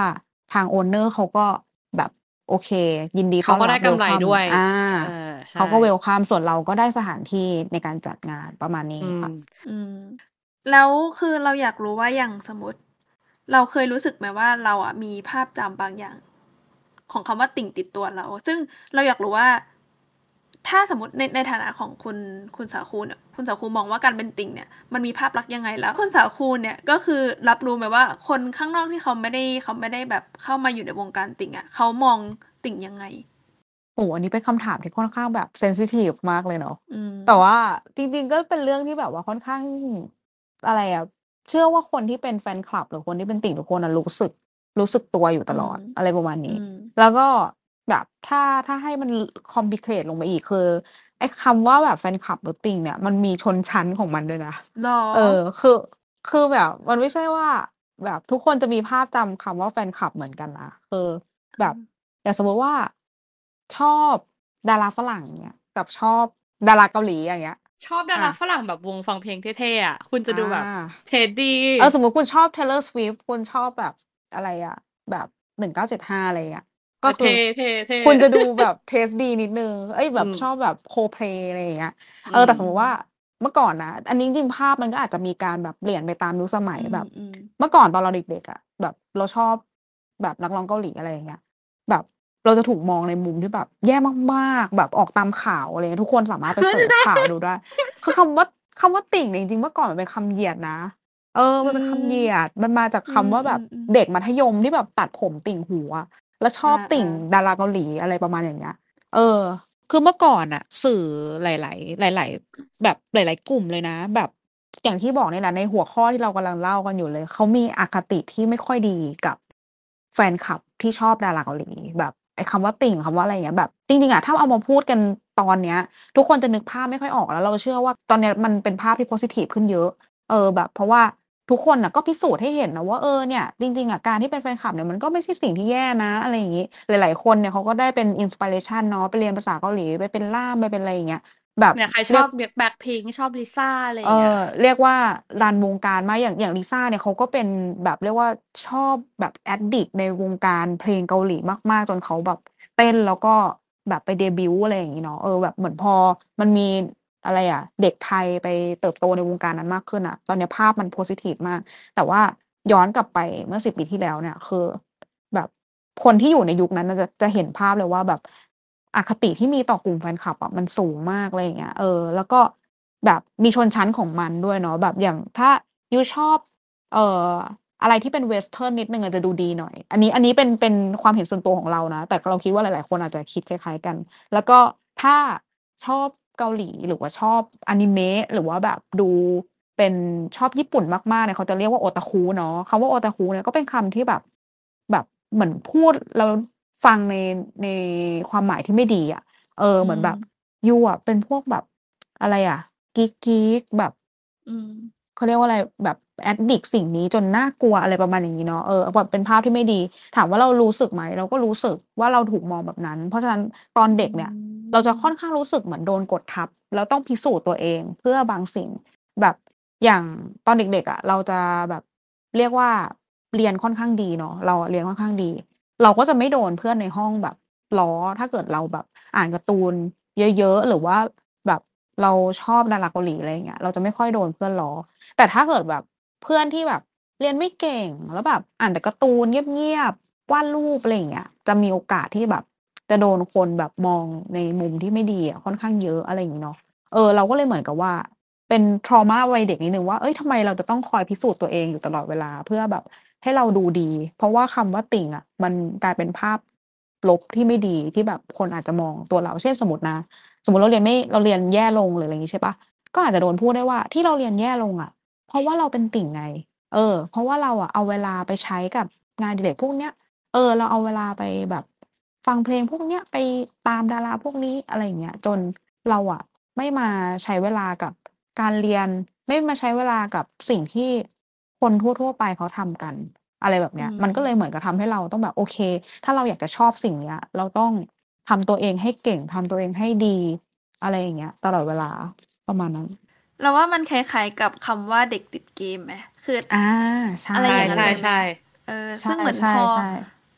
ทางโอนเนอร์เขาก็แบบโอเค ยินดีเขาต้อนก็รัได้บกำไร welcome ด้วย ใช่เขาก็ welcome ส่วนเราก็ได้สถานที่ในการจัดงานประมาณนี้ค่ะแล้วคือเราอยากรู้ว่าอย่างสมมติ เราเคยรู้สึกไหมว่าเราอ่ะมีภาพจำบางอย่าง ของคำว่าติ่งติดตัวเรา ซึ่งเราอยากรู้ว่า ถ้าสมมติในฐานะของคุณสาคูเนี่ยคุณสาคูมองว่าการเป็นติ่งเนี่ยมันมีภาพลักษณ์ยังไงแล้วคุณสาคูเนี่ยก็คือรับรู้ไหมว่าคนข้างนอกที่เขาไม่ได้แบบเข้ามาอยู่ในวงการติ่งอ่ะเขามองติ่งยังไงโอ้โฮอันนี้เป็นคำถามที่ค่อนข้างแบบเซนซิทิฟมากเลยเนาะอืมแต่ว่าจริง ๆ ก็เป็นเรื่องที่แบบว่าค่อนข้าง อะไรอะ เชื่อว่าคนที่เป็นแฟนคลับ หรือคนที่เป็นติ่งทุกคนน่ะรู้สึกตัวอยู่ตลอด อะไรประมาณนี้ แล้วก็แบบถ้าให้มัน complicate ลงไปอีก คือไอ้คำว่าแบบแฟนคลับหรือติ่งเนี่ย มันมีชนชั้นของมันด้วยนะเหรอ? คือแบบมันไม่ใช่ว่าแบบทุกคนจะมีภาพจำคำว่าแฟนคลับเหมือนกันนะ คือแบบอย่างสมมุติว่า ชอบดาราฝรั่ง อย่างเงี้ย กับชอบดาราเกาหลี อย่างเงี้ยชอบดาราฝรั่งแบบวงฟังเพลงเท่ๆอะ คุณจะดูแบบเท่ดีสมมุติคุณชอบ Taylor Swift คุณชอบแบบอะไรอะ แบบ 1975 อะไรอย่างเงี้ย ก็เคือท่ๆคุณจะดูแบบเทสต์ดีนิดหนึ่ง แบบชอบแบบอืม Coldplay อะไรอย่างเงี้ย แต่สมมุติว่าเมื่อก่อนนะ อันนี้จริงๆภาพมันก็อาจจะมีการแบบเปลี่ยนไปตามยุคสมัย แบบเมื่อก่อนตอนเราเด็กๆอะ แบบเราชอบแบบนักร้องเกาหลี อะไรอย่างเงี้ย แบบเราจะถูกมองในมุมที่แบบแย่มากๆ แบบออกตามข่าว อะไรอย่างเงี้ย ทุกคนสามารถไปเซิร์ชข่าวดูได้ คือคำว่าติ่งเนี่ยจริงๆ เมื่อก่อนมันเป็นคำเหยียดนะ มันเป็นคำเหยียด มันมาจากคำว่าแบบเด็กมัธยมที่แบบตัดผมติ่งหูอะ แล้วชอบติ่งดาราเกาหลี อะไรประมาณอย่างเงี้ย คือเมื่อก่อนน่ะสื่อหลายๆแบบหลาย ๆ กลุ่มเลยนะ แบบอย่างที่บอกนี่แหละในหัวข้อที่เรากำลังเล่ากันอยู่เลย เขามีอคติที่ไม่ค่อยดีกับแฟนคลับที่ชอบดาราเกาหลี แบบไอ้คำว่าติ่งคำว่าอะไรอย่างเงี้ย แบบจริงๆอะถ้าเอามาพูดกันตอนเนี้ย ทุกคนจะนึกภาพไม่ค่อยออก แล้วเราเชื่อว่าตอนเนี้ยมันเป็นภาพที่ พอซิทิฟ ขึ้นเยอะ แบบเพราะว่าทุกคนน่ะก็พิสูจน์ให้เห็นนะว่า เนี่ยจริงๆอะการที่เป็นแฟนคลับเนี่ยมันก็ไม่ใช่สิ่งที่แย่นะ อะไรอย่างงี้ หลายๆ คนเนี่ยเขาก็ได้เป็น inspiration เนาะ ไปเรียนภาษาเกาหลี ไปเป็นล่าม ไปเป็นอะไรอย่างเงี้ย แบบเนี่ยใครชเรีอยกบ Blackpink ชอบ Lisa อะไรอย่างเงี้ยเรียกว่ารันวงการมาก อย่าง Lisa เนี่ยเขาก็เป็นแบบเรียกว่าชอบแบบ addict ในวงการเพลงเกาหลีมากๆ จนเขาแบบเต้นแล้วก็แบบไปเดบิวต์ อะไรอย่างงี้เนาะ แบบเหมือนพอมันมีอะไรอะ เด็กไทยไปเติบโตในวงการนั้นมากขึ้นอะ ตอนเนี้ยภาพมัน พอซิทิฟ มาก แต่ว่าย้อนกลับไปเมื่อ10 ปีที่แล้วเนี่ย คือแบบคนที่อยู่ในยุคนั้นน่ะจะเห็นภาพเลยว่าแบบอคติที่มีต่อกลุ่มแฟนคลับอะมันสูงมาก อะไรอย่างเงี้ย แล้วก็แบบมีชนชั้นของมันด้วยเนาะ แบบอย่างถ้ายูชอบ เอ่อ อะไรที่เป็นเวสเทิร์นนิดหนึ่งอะจะดูดีหน่อย อันนี้เป็นความเห็นส่วนตัวของเรานะ แต่เราคิดว่าหลายๆ คนอาจจะคิดคล้ายๆ กัน แล้วก็ถ้าชอบเกาหลี หรือว่าชอบอานิเมะ หรือว่าแบบดูเป็นชอบญี่ปุ่นมากๆ เนี่ยเขาจะเรียกว่า Otaku เนาะ คำว่า Otaku เนี่ยก็เป็นคำที่แบบเหมือนพูดแล้วฟังในความหมายที่ไม่ดีอะ เหมือนแบบยูอะเป็นพวกแบบอะไรอะ geek แบบ เขาเรียกว่าอะไร แบบ addict สิ่งนี้จนน่ากลัว อะไรประมาณอย่างงี้เนาะ แบบเป็นภาพที่ไม่ดี ถามว่าเรารู้สึกไหม เราก็รู้สึกว่าเราถูกมองแบบนั้น เพราะฉะนั้นตอนเด็กเนี่ยเราจะค่อนข้างรู้สึกเหมือนโดนกดทับ แล้วต้องพิสูจน์ตัวเองเพื่อบางสิ่ง แบบอย่างตอนเด็กๆอะเราจะแบบเรียกว่าเรียนค่อนข้างดีเนาะ เราอะเรียนค่อนข้างดี เราก็จะไม่โดนเพื่อนในห้องแบบล้อ ถ้าเกิดเราแบบอ่านการ์ตูนเยอะๆ หรือว่าแบบเราชอบดาราเกาหลี อะไรอย่างเงี้ย เราจะไม่ค่อยโดนเพื่อนล้อ แต่ถ้าเกิดแบบเพื่อนที่แบบเรียนไม่เก่ง แล้วแบบอ่านแต่การ์ตูนเงียบๆ วาดรูป อะไรอย่างเงี้ย จะมีโอกาสที่แบบจะโดนคนแบบมองในมุมที่ไม่ดีอะค่อนข้างเยอะ อะไรอย่างงี้เนาะ เราก็เลยเหมือนกับว่าเป็น trauma วัยเด็กนิดหนึ่งว่า ทำไมเราจะต้องคอยพิสูจน์ตัวเองอยู่ตลอดเวลา เพื่อแบบให้เราดูดี เพราะว่าคำว่าติ่งอะมันกลายเป็นภาพลบที่ไม่ดีที่แบบคนอาจจะมองตัวเรา เช่น สมมุติเราเรียนแย่ลง หรืออะไรอย่างงี้ใช่เปล่า ก็อาจจะโดนพูดได้ว่าที่เราเรียนแย่ลงอะเพราะว่าเราเป็นติ่งไง เพราะว่าเราอะเอาเวลาไปใช้กับงานอดิเรกพวกเนี้ย เราเอาเวลาไปแบบฟังเพลงพวกเนี้ย ไปตามดาราพวกนี้ อะไรอย่างเงี้ย จนเราอะไม่มาใช้เวลากับการเรียน ไม่มาใช้เวลากับสิ่งที่คนทั่วๆไปเขาทำกัน อะไรแบบเนี้ย มันก็เลยเหมือนกับทำให้เราต้องแบบโอเค ถ้าเราอยากจะชอบสิ่งเนี้ย เราต้องทำตัวเองให้เก่ง ทำตัวเองให้ดี อะไรอย่างเงี้ย ตลอดเวลา ประมาณนั้นเราว่ามันคล้ายๆกับคำว่าเด็กติดเกมไหม คือใช่อะไรอย่างนั้นเลยไหมใช่ซึ่งเหมือนพอใช่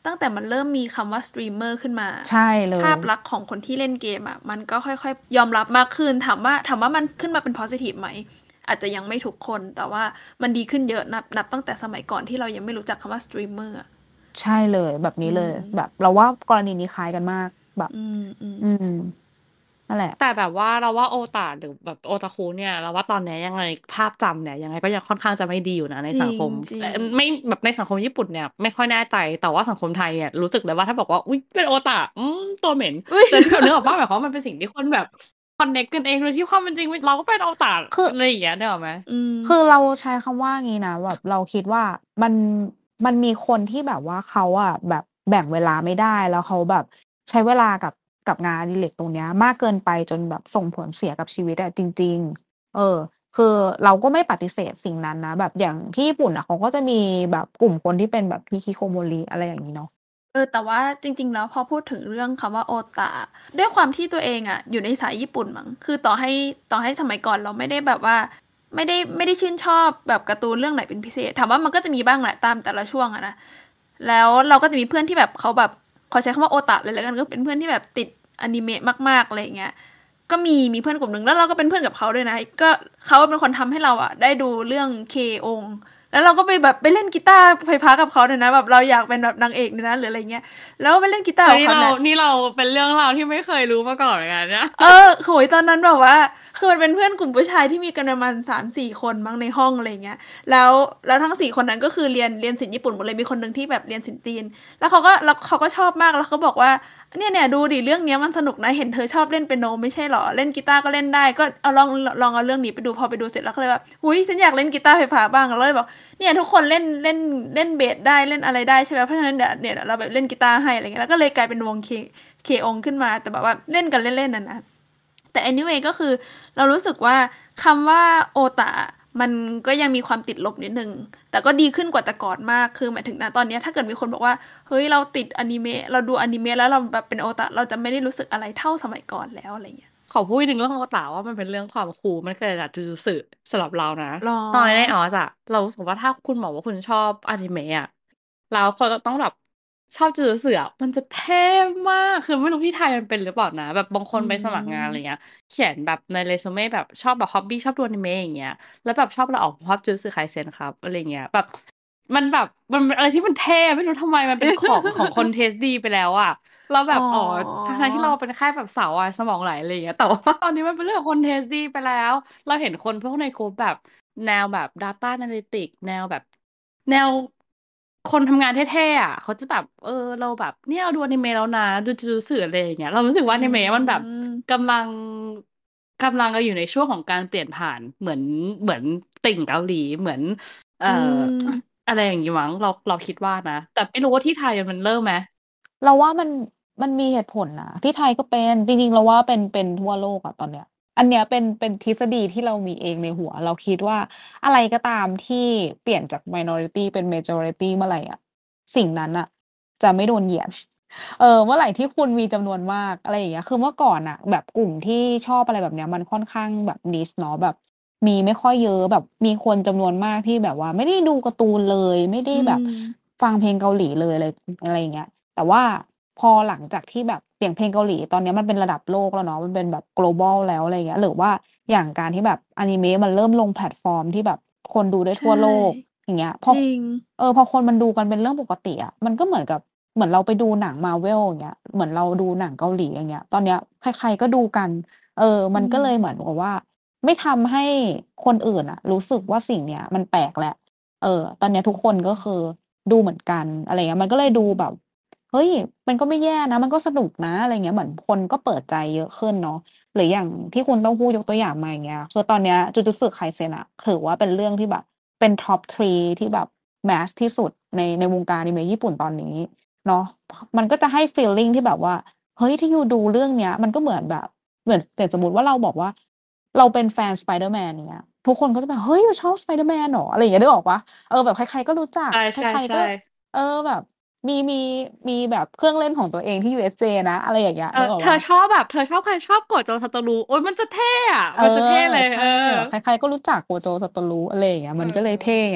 ตั้งแต่มันเริ่มมีคำว่าสตรีมเมอร์ขึ้นมาใช่เลภาย พลักษณ์ของคนที่เล่นเกมอ่ะมันก็ค่อยๆยอมรับมากขึ้นถามว่ามันขึ้นมาเป็น positive ไหมอาจจะยังไม่ทุกคนแต่ว่ามันดีขึ้นเยอะนับตั้งแต่สมัยก่อนที่เรายังไม่รู้จักคำว่าสตรีมเมอร์อ่ะใช่เลยแบบนี้เลยอืมแบบเราว่ากรณีนี้คล้ายกันมากแบบอืมอืมอืมนั่นแหละแต่แบบว่าเราว่าโอตาหรือแบบโอตาคุเนี่ยเราว่าตอนเนี้ยยังไงภาพจำเนี่ยยังไงก็ยังค่อนข้างจะไม่ดีอยู่นะในจริสังงคมจริแต่งไม่แบบในสังคมญี่ปุ่นเนี่ยไม่ค่อยแน่ใจแต่ว่าสังคมไทยเนี่ยรู้สึกเลยว่าถ้าบอกว่าอุ๊ยเป็นโอตาตัวเหม็นอุ้ยแต่ที่แบบนึกออกป่ะหมายความว่ามันเป็นสิ่งที่คนแบบคอนเนคกันเองโดยที่ความเป็นจริงเราก็เป็นโอตาคืออะไรอย่างเงี้ยนึกออกไหมอืมคือเราใช้คำว่างี้นะแบบเราคิดว่ามันมันมีคนที่แบบว่าเขาอะแบบแบ่งเวลาไม่ได้แล้วเขาแบบใช้เวลากับงานอดิเรกตรงเนี้ยมากเกินไปจนแบบส่งผลเสียกับชีวิตอะจริง ๆ คือเราก็ไม่ปฏิเสธสิ่งนั้นนะแบบอย่างที่ญี่ปุ่นอะเขาก็จะมีแบบกลุ่มคนที่เป็นแบบฮิคิโคโมริอะไรอย่างนี้เนาะแต่ว่าจริงๆแล้วพอพูดถึงเรื่องคำว่าโอตาด้วยความที่ตัวเองอ่ะอยู่ในสายญี่ปุ่นมั้งคือต่อให้สมัยก่อนเราไม่ได้แบบว่าไม่ได้ชื่นชอบแบบการ์ตูนเรื่องไหนเป็นพิเศษถามว่ามันก็จะมีบ้างแหละตามแต่ละช่วงอะนะแล้วเราก็จะมีเพื่อนที่แบบเขาแบบขอใช้คำว่าโอตาเลยแล้วกันก็เป็นเพื่อนที่แบบติดอนิเมะมากๆอะไรอย่างเงี้ยก็มีเพื่อนกลุ่มหนึ่งแล้วเราก็เป็นเพื่อนกับเขาด้วยนะก็เขาเป็นคนทำให้เราอ่ะได้ดูเรื่องเคองแล้วเราก็ไปแบบไปเล่นกีตาร์ไฟฟ้ากับเขาด้วยนะแบบเราอยากเป็นแบบนางเอกเนี่ยนะหรืออะไรเงี้ยแล้วไปเล่นกีตาร์กับนี่เขาเราเนี่ยนี่เราเป็นเรื่องราวที่ไม่เคยรู้มาก่อนเหมือนกันนะโหยตอนนั้นแบบว่าคือมันเป็นเพื่อนกลุ่มผู้ชายที่มีกันประมาณ3-4 คนมั้งในห้องอะไรเงี้ยแล้วทั้ง4 คนนั้นก็คือเรียนศิลป์ญี่ปุ่นหมดเลยมีคนหนึ่งที่แบบเรียนศิลป์จีนแล้วเขาก็ชอบมากแล้วเขาบอกว่าเนี่ยดูดิเรื่องเนี้ยมันสนุกนะเห็นเธอชอบเล่นเปียโนไม่ใช่หรอเล่นกีตาร์ก็เล่นได้ก็เอาลองเอาเรื่องนี้ไปดูพอไปดูเสร็จแล้วก็เลยว่าหุ้ยฉันอยากเล่นกีตาร์ไฟฟ้าบ้างแล้วเลยบอกเนี่ยทุกคนเล่นเบสได้เล่นอะไรได้ใช่ไหมเพราะฉะนั้นเดี๋ยวเราแบบเล่นกีตาร์ให้อะไรเงี้ยแล้วก็เลยกลายเป็นวงเคองขึ้นมาแต่แบบว่าเล่นกันเล่นๆนะ แต่ anyway ก็คือเรารู้สึกว่าคำว่าโอตามันก็ยังมีความติดลบนิดนึง แต่ก็ดีขึ้นกว่าแต่ก่อนมาก คือหมายถึงนะตอนนี้ถ้าเกิดมีคนบอกว่า เฮ้ยเราติดอนิเมะเราดูอนิเมะแล้วเราแบบเป็นโอตาเราจะไม่ได้รู้สึกอะไรเท่าสมัยก่อนแล้วอะไรเงี้ยขอพูดอีกหนึ่งเรื่องโอตาว่ามันเป็นเรื่องความคูลมันเกิดจากจูจูสึสำหรับเรานะหรอตอนในออสอะเรารู้สึกว่าถ้าคุณบอกว่าคุณชอบอนิเมะอะแล้วคนต้องแบบชอบจูจูสึอะมันจะเท่มากคือไม่รู้ที่ไทยมันเป็นหรือเปล่านะแบบบางคนไปสมัครงานอะไรเงี้ยเขียนแบบในเรซูเม่แบบชอบแบบฮ็อบบี้ชอบดูอนิเมะอย่างเงี้ยแล้วแบบชอบเราออกชอบจูจูสึไคเซ็นครับอะไรเงี้ยแบบมันแบบมันเป็นอะไรที่มันเท่ไม่รู้ทำไมมันเป็นของคนเทสดีไปแล้วอะ เราแบบอ๋อทั้งที่เราเป็นแค่แบบสาววายสมองไหลอะไรอย่างเงี้ยแต่ว่าตอนนี้มันเป็นเรื่องของคนเทสดีไปแล้ว เราเห็นคนพวกในกลุ่มแบบแนวแบบ Data Analytics แนวแบบแนวคนทำงานเท่ๆอ่ะเขาจะแบบเราแบบเนี่ยเราดูอนิเมะแล้วนะดูสื่ออะไรอย่างเงี้ยเรารู้สึกว่าอนิเมะมันแบบกำลังกำลังอยู่ในช่วงของการเปลี่ยนผ่านเหมือนติ่งเกาหลีเหมือนเอ่อมอะไรอย่างงี้มั้งเราคิดว่านะแต่ไม่รู้ว่าที่ไทยมันเริ่มไหมเราว่ามันมีเหตุผลนะที่ไทยก็เป็นจริงๆเราว่าเป็นทั่วโลกอะตอนเนี้ยอันเนี้ยเป็นทฤษฎีที่เรามีเองในหัวเราคิดว่าอะไรก็ตามที่เปลี่ยนจาก minority เป็น majority เมื่อไหร่อะสิ่งนั้นอะจะไม่โดนเหยียดเมื่อไหร่ที่คุณมีจำนวนมากอะไรอย่างเงี้ยคือเมื่อก่อนน่ะแบบกลุ่มที่ชอบอะไรแบบเนี้ยมันค่อนข้างแบบ niche เนาะแบบมีไม่ค่อยเยอะแบบมีคนจำนวนมากที่แบบว่าไม่ได้ดูการ์ตูนเลยไม่ได้แบบฟังเพลงเกาหลีเลยอะไรอย่างเงี้ย แต่ว่าพอหลังจากที่แบบอย่างเพลงเกาหลีตอนเนี้ยมันเป็นระดับโลกแล้วเนาะมันเป็นแบบ global แล้วอะไรอย่างเงี้ยหรือว่าอย่างการที่แบบอนิเมะมันเริ่มลงแพลตฟอร์มที่แบบคนดูได้ทั่วใช่โลกอย่างเงี้ยพจอริงพอคนมันดูกันเป็นเรื่องปกติอะมันก็เหมือนกับเหมือนเราไปดูหนัง Marvel อย่างเงี้ยเหมือนเราดูหนังเกาหลีอย่างเงี้ยตอนเนี้ยใครๆก็ดูกันมันก็เลยเหมือนกับว่าไม่ทำให้คนอื่นอะรู้สึกว่าสิ่งเนี้ยมันแปลกแล้วตอนเนี้ยทุกคนก็คือดูเหมือนกันอะไรเงี้ยมันก็เลยดูแบบ เฮ้ยมันก็ไม่แย่นะมันก็สนุกนะอะไรเงี้ยเหมือนคนก็เปิดใจเยอะขึ้นเนาะหรืออย่างที่คุณเต้าหู้ยกตัวอย่างมาอย่างเงี้ยคือตอนเนี้ย Jujutsu Kaisen อะถือว่าเป็นเรื่องที่แบบเป็น Top 3ที่แบบ mass ที่สุดในวงการอนิเมะญี่ปุ่นตอนนี้เนาะมันก็จะให้ฟีลลิงที่แบบว่าเฮ้ยถ้าอยู่ดูเรื่องเนี้ยมันก็เหมือนแบบเหมือนอย่างสมมุติว่าเราบอกว่าเราเป็นแฟน Spider-Man อย่างเงี้ยทุกคนก็จะแบบเฮ้ยยูชอบ Spider-Man เหรออะไรอย่างเงี้ยนึกออกเปล่าแบบใครๆก็รู้จักใช่ใคใช่ใช่รๆก็แบบมีแบบเครื่องเล่นของตัวเองที่ USJ นะอะไรอย่างเงี้ยนึกออกเปล่าเธอชอบใครชอบโกโจซาโตรุโอ้ยมันจะเท่อะเออมันจะเท่เลยใช่แบบใครๆก็รู้จักโกโจ Satoru อะไรอย่างเงี้ยเอมันก็เลยเท่ออะ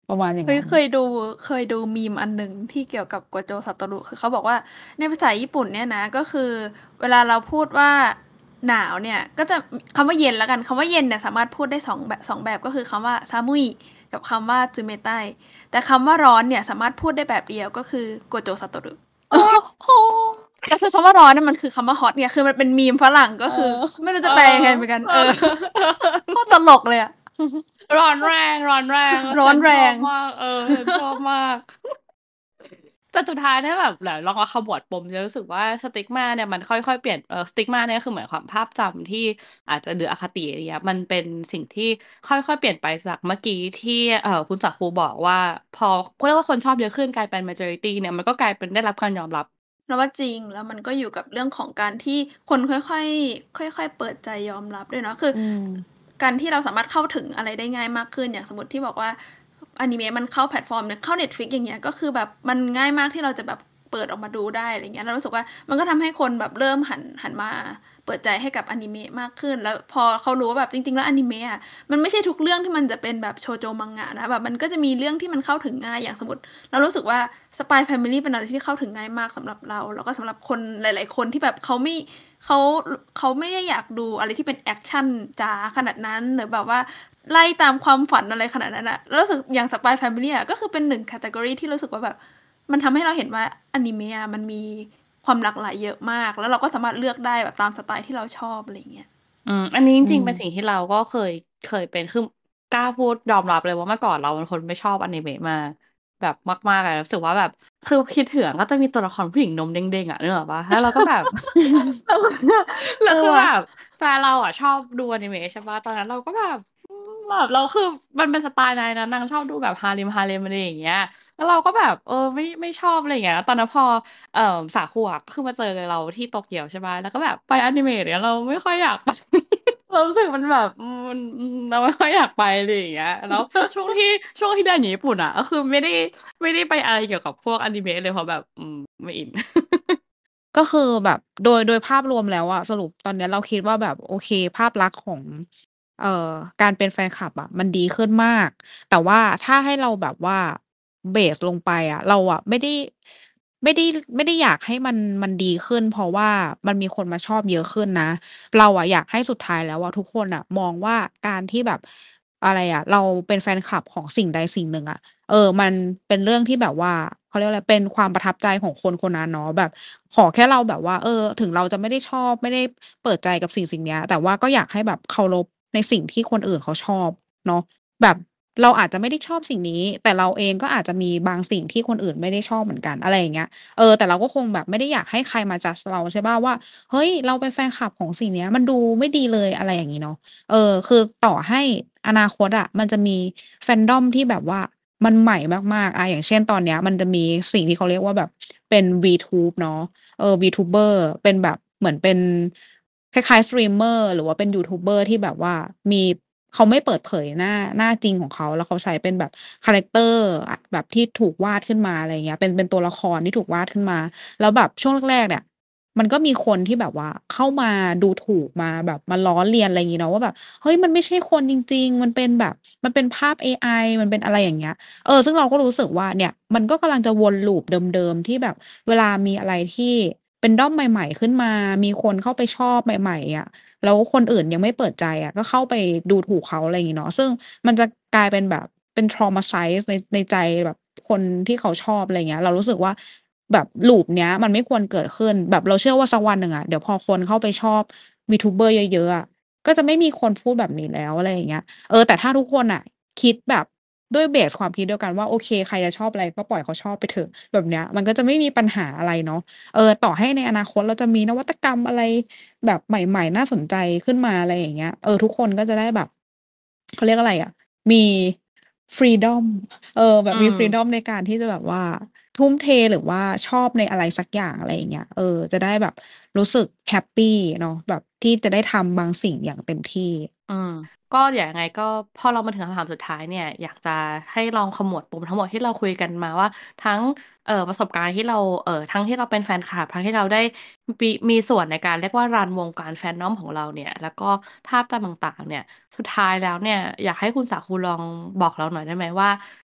ประมาณอย่างเฮ้ยนั้นเคยดูมีมอันหนึ่งที่เกี่ยวกับโกโจซาโตรุคือเขาบอกว่าในภาษาญี่ปุ่นเนี่ยนะก็คือเวลาเราพูดว่าหนาวเนี่ยก็จะคำว่าเย็นแล้วกันคำว่าเย็นเนี่ยสามารถพูดได้สองแบบก็คือคำว่าซามุยกับคำว่าจูเมไตแต่คำว่าร้อนเนี่ยสามารถพูดได้แบบเดียวก็คือโกโจซาโตรุโอ้โหก็คือคำว่าร้อนเนี่ยมันคือคำว่าฮอตเนี่ยคือมันเป็นมีมฝรั่งก็เอคืออไม่รู้เอจะแปลยังไงเหมือนกันโคตรตลกเลยอะร้อนแรงร้อนแรงร้อนแรฉันชอบงมากฉันชอบมากแต่สุดท้ายเนี่ยแบบแหละลองเอาขบวดปมจะรู้สึกว่าสติ๊กมาเนี่ยมันค่อยๆเปลี่ยนสติ๊กมาเนี่ยคือเหมือนความภาพจำที่อาจจะหรืออคติอะไรเงี้ยมันเป็นสิ่งที่ค่อยๆเปลี่ยนไปจากเมื่อกี้ที่คุณศักดิ์ครูบอกว่าพอเรียกว่าคนชอบเยอะขึ้นกลายเป็น majority เนี่ยมันก็กลายเป็นได้รับการยอมรับแล้วว่าจริงแล้วมันก็อยู่กับเรื่องของการที่คนค่อยๆค่อยๆเปิดใจยอมรับด้วยเนาะคืออืมการที่เราสามารถเข้าถึงอะไรได้ง่ายมากขึ้นอย่างสมมติที่บอกว่าอนิเมะมันเข้าแพลตฟอร์มเนี่ยเข้า Netflix อย่างเงี้ยก็คือแบบมันง่ายมากที่เราจะแบบเปิดออกมาดูได้อะไรเงี้ยเรารู้สึกว่ามันก็ทำให้คนแบบเริ่มหันมาเปิดใจให้กับอนิเมะมากขึ้นแล้วพอเขารู้ว่าแบบจริงๆแล้วอนิเมะอะมันไม่ใช่ทุกเรื่องที่มันจะเป็นแบบโชโจมังงะนะแบบมันก็จะมีเรื่องที่มันเข้าถึงง่ายอย่างสมมติ เรารู้สึกว่า Spy Family เป็นอะไรที่เข้าถึงง่ายมากสำหรับเราแล้วก็สำหรับคนหลายๆคนที่แบบเขาเขาไม่ได้อยากดูอะไรที่เป็นแอคชั่นจ๋าขนาดนั้นหรือแบบว่าไล่ตามความฝันอะไรขนาดนั้นอะแล้วรู้สึกอย่าง Spy Family อะก็คือเป็นหนึ่งแคตตากรีที่รู้สึกว่าแบบมันทำให้เราเห็นว่าอนิเมะอะมันมีความหลากหลายเยอะมากแล้วเราก็สามารถเลือกได้แบบตามสไตล์ที่เราชอบอะไรเงี้ยอันนี้จอืมริงๆเป็นสิ่งที่เราก็เคยเป็นคือกล้าพูดยอมรับเลยว่าเมื่อก่อนเราเป็นคนไม่ชอบอนิเมะมาแบบมากๆเลยรู้สึกว่าแบบคือคิดถึงก็จะมีตัวละครผู้หญิงนมเด้งๆนึกออกปะแล้วเราก็แบบแล้วแล้เออว่ะวคือแบบแฟนเราชอบดูอนิเมะใช่ปะตอนนั้นเราก็แบบเราคือมันเป็นสไตล์นายนะนางชอบดูแบบฮาเลมอะไรอย่างเงี้ยแล้วเราก็แบบไม่ชอบอะไรอย่างเงี้ยตอนนั้นพอเอ่อสาคูคือมาเจอเราที่โตเกียวใช่ปะแล้วก็แบบไปอนิเมะเนี่ยเราไม่ค่อยอยากไป เรารู้สึกมันแบบเราไม่ค่อยอยากไปเลยอย่างเงี้ยแล้วช่วงที่เดินอยู่ญี่ปุ่นก็คือไม่ได้ไปอะไรเกี่ยวกับพวกอนิเมะเลยเพราะแบบไม่อินก็คือแบบโดยภาพรวมแล้วอะสรุปตอนเนี้ยเราคิดว่าแบบโอเคภาพลักษณ์ของการเป็นแฟนคลับอะมันดีขึ้นมากแต่ว่าถ้าให้เราแบบว่าเบสลงไปอะเราอะไม่ได้ไม่ได้อยากให้มันดีขึ้นเพราะว่ามันมีคนมาชอบเยอะขึ้นนะเราอะอยากให้สุดท้ายแล้วอะทุกคนน่ะมองว่าการที่แบบอะไรอะเราเป็นแฟนคลับของสิ่งใดสิ่งหนึ่งอะมันเป็นเรื่องที่แบบว่าเขาเรียกว่าอะไรเป็นความประทับใจของคนคนนั้นเนาะแบบขอแค่เราแบบว่าถึงเราจะไม่ได้ชอบไม่ได้เปิดใจกับสิ่งเนี้ยแต่ว่าก็อยากให้แบบเคารพในสิ่งที่คนอื่นเขาชอบเนาะแบบเราอาจจะไม่ได้ชอบสิ่งนี้แต่เราเองก็อาจจะมีบางสิ่งที่คนอื่นไม่ได้ชอบเหมือนกันอะไรอย่างเงี้ยแต่เราก็คงแบบไม่ได้อยากให้ใครมา judge เราใช่เปล่าว่าเฮ้ยเราเป็นแฟนคลับของสิ่งเนี้ยมันดูไม่ดีเลยอะไรอย่างงี้เนาะคือต่อให้อนาคตอะมันจะมี fandom ที่แบบว่ามันใหม่มากๆอย่างเช่นตอนเนี้ยมันจะมีสิ่งที่เขาเรียกว่าแบบเป็น VTube เนาะVTuber เป็นแบบเหมือนเป็นคล้ายๆสตรีมเมอร์หรือว่าเป็นยูทูบเบอร์ที่แบบว่ามีเขาไม่เปิดเผยหน้าจริงของเขาแล้วเขาใช้เป็นแบบคาแรกเตอร์แบบที่ถูกวาดขึ้นมาอะไรอย่างเงี้ยเป็นตัวละครที่ถูกวาดขึ้นมาแล้วแบบช่วงแรกๆเนี่ยมันก็มีคนที่แบบว่าเข้ามาดูถูกมาแบบมาล้อเลียนอะไรอย่างงี้เนาะว่าแบบเฮ้ยมันไม่ใช่คนจริงๆมันเป็นแบบมันเป็นภาพเอไอมันเป็นอะไรอย่างเงี้ยซึ่งเราก็รู้สึกว่าเนี่ยมันก็กำลังจะวน loop เดิมๆที่แบบเวลามีอะไรที่เป็นด้อมใหม่ๆขึ้นมามีคนเข้าไปชอบใหม่ๆอะแล้วคนอื่นยังไม่เปิดใจอะก็เข้าไปดูถูกเขาอะไรอย่างงี้เนาะซึ่งมันจะกลายเป็นแบบเป็น traumatize ในใจแบบคนที่เขาชอบอะไรอย่างเงี้ยเรารู้สึกว่าแบบ loop เนี้ยมันไม่ควรเกิดขึ้นแบบเราเชื่อว่าสักวันหนึ่งอะเดี๋ยวพอคนเข้าไปชอบ VTuber เยอะๆอะก็จะไม่มีคนพูดแบบนี้แล้วอะไรอย่างเงี้ยแต่ถ้าทุกคนน่ะคิดแบบด้วยเบสความคิดเดียวกันว่าโอเคใครจะชอบอะไรก็ปล่อยเขาชอบไปเถอะแบบเนี้ยมันก็จะไม่มีปัญหาอะไรเนาะต่อให้ในอนาคตเราจะมีนวัตกรรมอะไรแบบใหม่ๆน่าสนใจขึ้นมาอะไรอย่างเงี้ยทุกคนก็จะได้แบบเขาเรียกอะไรอะมี freedom แบบมีอืม freedom ในการที่จะแบบว่าทุ่มเทหรือว่าชอบในอะไรสักอย่างอะไรอย่างเงี้ยจะได้แบบรู้สึกแฮปปีเนาะแบบที่จะได้ทำบางสิ่งอย่างเต็มที่อืมก็อย่างไงก็พอเรามาถึงคำถามสุดท้ายเนี่ยอยากจะให้ลองขมวดปมทั้งหมดที่เราคุยกันมาว่าทั้งประสบการณ์ที่เราทั้งที่เราเป็นแฟนคลับทั้งที่เราได้มีส่วนในการเรียกว่ารันวงการแฟนนอมของเราเนี่ยแล้วก็ภาพจำต่างๆเนี่ยสุดท้ายแล้วเนี่ยอยากให้คุณสาคูลองบอกเราหน่อยได้ไหมว่า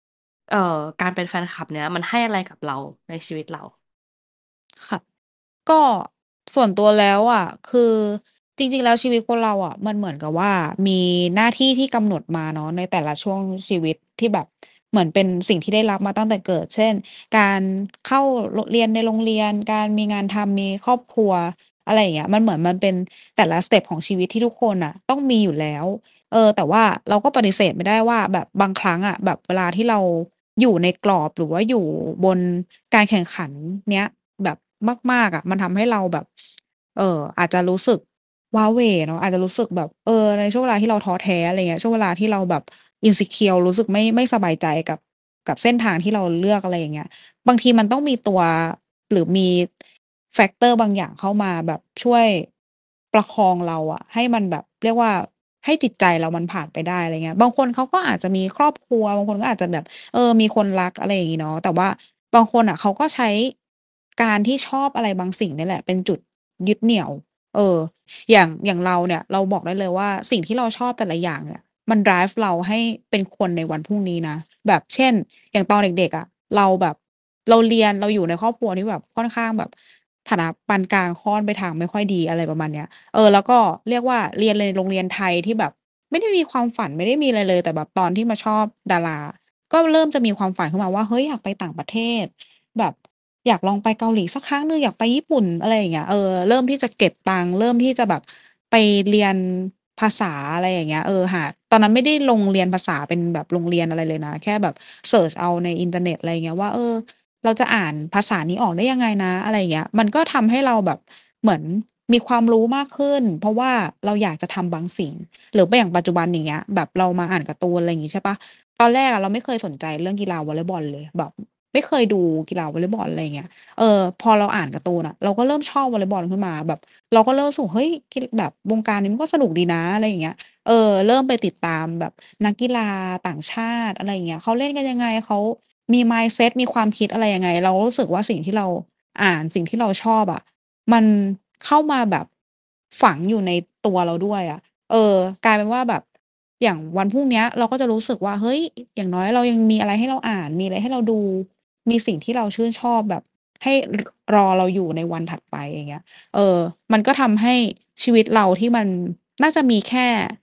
การเป็นแฟนคลับเนี้ยมันให้อะไรกับเราในชีวิตเราค่ะก็ส่วนตัวแล้วอะคือจริงๆแล้วชีวิตคนเราอะมันเหมือนกับว่ามีหน้าที่ที่กำหนดมาเนาะในแต่ละช่วงชีวิตที่แบบเหมือนเป็นสิ่งที่ได้รับมาตั้งแต่เกิดเช่นการเข้าเรียนในโรงเรียนการมีงานทำมีครอบครัวอะไรอย่างเงี้ยมันเหมือนมันเป็นแต่ละสเต็ปของชีวิตที่ทุกคนน่ะต้องมีอยู่แล้วแต่ว่าเราก็ปฏิเสธไม่ได้ว่าแบบบางครั้งอะแบบเวลาที่เราอยู่ในกรอบหรือว่าอยู่บนการแข่งขันเนี้ย แบบมากๆอะมันทำให้เราแบบอาจจะรู้สึกว้าเหว่เนาะอาจจะรู้สึกแบบในช่วงเวลาที่เราท้อแท้อะไรเงี้ยช่วงเวลาที่เราแบบ insecure รู้สึกไม่สบายใจกับเส้นทางที่เราเลือกอะไรอย่างเงี้ยบางทีมันต้องมีตัวหรือมีแฟกเตอร์บางอย่างเข้ามาแบบช่วยประคองเราอะให้มันแบบเรียกว่าให้จิตใจเรามันผ่านไปได้อะไรเงี้ยบางคนเขาก็อาจจะมีครอบครัวบางคนก็อาจจะแบบมีคนรักอะไรอย่างงี้เนาะแต่ว่าบางคนน่ะเขาก็ใช้การที่ชอบอะไรบางสิ่งเนี่ยแหละเป็นจุดยึดเหนี่ยวเอออย่างเราเนี่ยเราบอกได้เลยว่าสิ่งที่เราชอบแต่ละอย่างเนี่ยมัน drive เราให้เป็นคนในวันพรุ่งนี้นะแบบเช่นอย่างตอนเด็กๆอะเราแบบเราเรียนเราอยู่ในครอบครัวที่แบบค่อนข้างแบบฐานะปานกลางค่อนไปทางไม่ค่อยดีอะไรประมาณเนี้ยแล้วก็เรียกว่าเรียนในโรงเรียนไทยที่แบบไม่ได้มีความฝันไม่ได้มีอะไรเลยแต่แบบตอนที่มาชอบดาราก็เริ่มจะมีความฝันขึ้นมาว่าเฮ้ยอยากไปต่างประเทศ แบบอยากลองไปเกาหลีสักครั้งหนึ่งอยากไปญี่ปุ่นอะไรอย่างเงี้ยเริ่มที่จะเก็บตังค์เริ่มที่จะแบบไปเรียนภาษาอะไรอย่างเงี้ยหาตอนนั้นไม่ได้ลงเรียนภาษาเป็นแบบโรงเรียนอะไรเลยนะแค่แบบเซิร์ชเอาในอินเทอร์เน็ตอะไรอย่างเงี้ยว่าเราจะอ่านภาษานี้ออกได้ยังไงนะอะไรอย่างเงี้ยมันก็ทำให้เราแบบเหมือนมีความรู้มากขึ้นเพราะว่าเราอยากจะทำบางสิ่งหรืออย่างปัจจุบันอย่างเงี้ยแบบเรามาอ่านการ์ตูนอะไรอย่างงี้ใช่เปล่าตอนแรกอะเราไม่เคยสนใจเรื่องกีฬาวอลเลย์บอลเลยแบบ ไม่เคยดูกีฬาวอลเลย์บอลอะไรอย่างเงี้ยพอเราอ่านการ์ตูนอะเราก็เริ่มชอบวอลเลย์บอลขึ้นมาแบบเราก็เริ่มรู้สึกเฮ้ยแบบวงการนี้มันก็สนุกดีนะอะไรอย่างเงี้ยเริ่มไปติดตามแบบนักกีฬาต่างชาติอะไรอย่างเงี้ยเขาเล่นกันยังไงเขามี mindset มีความคิดอะไรยังไงเรารู้สึกว่าสิ่งที่เราอ่านสิ่งที่เราชอบอะมันเข้ามาแบบฝังอยู่ในตัวเราด้วยอะกลายเป็นว่าแบบอย่างวันพรุ่งเนี้ยเราก็จะรู้สึกว่าเฮ้ยอย่างน้อยเรายังมีอะไรให้เราอ่านมีอะไรให้เราดู มีสิ่งที่เราชื่นชอบแบบให้รอเราอยู่ในวันถัดไปอย่างเงี้ยเออมันก็ทำให้ชีวิตเราที่มันน่าจะมีแค่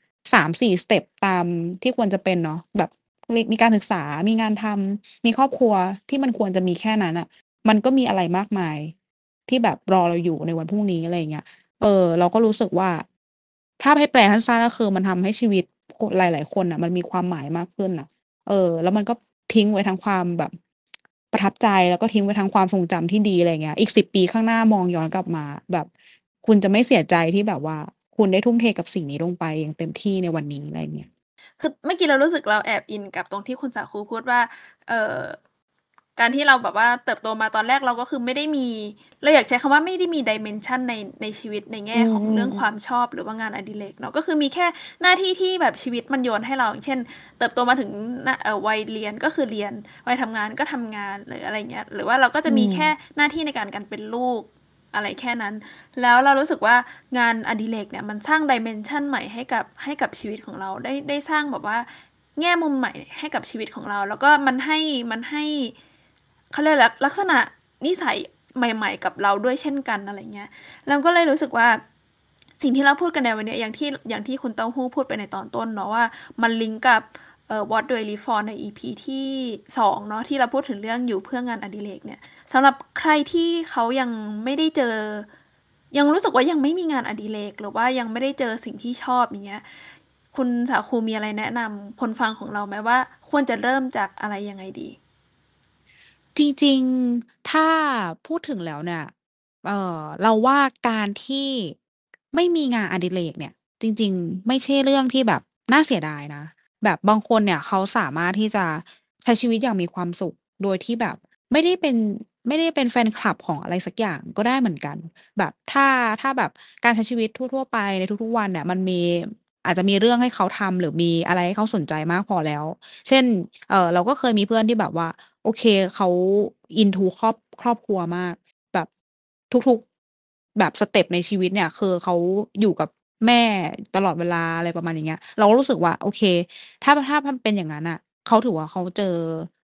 3-4สเต็ปตามที่ควรจะเป็นเนาะแบบมีการศึกษามีงานทำมีครอบครัวที่มันควรจะมีแค่นั้นน่ะมันก็มีอะไรมากมายที่แบบรอเราอยู่ในวันพรุ่งนี้อะไรอย่างเงี้ยเราก็รู้สึกว่าถ้าให้แปลสั้นๆก็คือมันทำให้ชีวิตหลายๆคนน่ะมันมีความหมายมากขึ้นน่ะ แล้วมันก็ทิ้งไว้ทั้งความแบบประทับใจแล้วก็ทิ้งไว้ทั้งความทรงจำที่ดีอะไรอย่างเงี้ยอีก10 ปีข้างหน้ามองย้อนกลับมาแบบคุณจะไม่เสียใจที่แบบว่าคุณได้ทุ่มเทกับสิ่งนี้ลงไปอย่างเต็มที่ในวันนี้อะไรอย่างเงี้ยคือเมื่อกี้เรารู้สึกเราแอบอินกับตรงที่คุณสาคูพูดว่าเอ่อการที่เราแบบว่าเติบโตมาตอนแรกเราก็คือไม่ได้มีเราอยากใช้คำว่าไม่ได้มี dimension ในชีวิตในอืแง่ของเรื่องความมๆๆชอบหรือว่างานอดิเรกเนาะก็คือมีแค่หน้าที่ที่แบบชีวิตมันโยนให้เราอย่างเช่นเติบโตมาถึงณวัยเรียนก็คือเรียนวัยทำงานก็ทำงานหรืออะไรอย่างเงี้ยหรือว่าเราก็จะอืมมีแค่หน้าที่ในการเป็นลูกอะไรแค่นั้น แล้วเรารู้สึกว่างานอดิเรกเนี่ยมันสร้าง dimension ใหม่ให้กับชีวิตของเราได้สร้างแบบว่าแง่มุมใหม่ให้กับชีวิตของเราแล้วก็มันให้เขาเรียกอะไรลักษณะนิสัยใหม่ๆกับเราด้วยเช่นกันอะไรเงี้ยเราก็เลยรู้สึกว่าสิ่งที่เราพูดกันในวันนี้อย่างที่คุณเต้าหู้พูดไปในตอนต้นเนาะว่ามันลิงก์กับWhat Do I Live For ใน EP ที่2เนาะที่เราพูดถึงเรื่องอยู่เพื่องานอดิเรกเนี่ย สำหรับใครที่เขายังไม่ได้เจอยังรู้สึกว่ายังไม่มีงานอดิเรกหรือว่ายังไม่ได้เจอสิ่งที่ชอบอย่างเงี้ยคุณสาคูมีอะไรแนะนำคนฟังของเราไหมว่าควรจะเริ่มจากอะไรยังไงดีจริงๆถ้าพูดถึงแล้วเนี่ยเราว่าการที่ไม่มีงานอดิเรกเนี่ยจริงๆไม่ใช่เรื่องที่แบบน่าเสียดายนะแบบบางคนเนี่ยเขาสามารถที่จะใช้ชีวิตอย่างมีความสุขโดยที่แบบไม่ได้เป็นไม่ได้เป็นแฟนคลับของอะไรสักอย่างก็ได้เหมือนกันแบบถ้าแบบการใช้ชีวิตทั่วๆไปในทุกๆวันเนี่ยมันมีอาจจะมีเรื่องให้เขาทำหรือมีอะไรให้เขาสนใจมากพอแล้วเช่นเราก็เคยมีเพื่อนที่แบบว่า โอเคเขา into ครอบครัวมากแบบทุกๆแบบสเต็ปในชีวิตเนี่ยคือเขาอยู่กับแม่ตลอดเวลาอะไรประมาณอย่างเงี้ยเราก็รู้สึกว่าโอเคถ้ามันเป็นอย่างงั้นน่ะเขาถือว่าเขาเจอ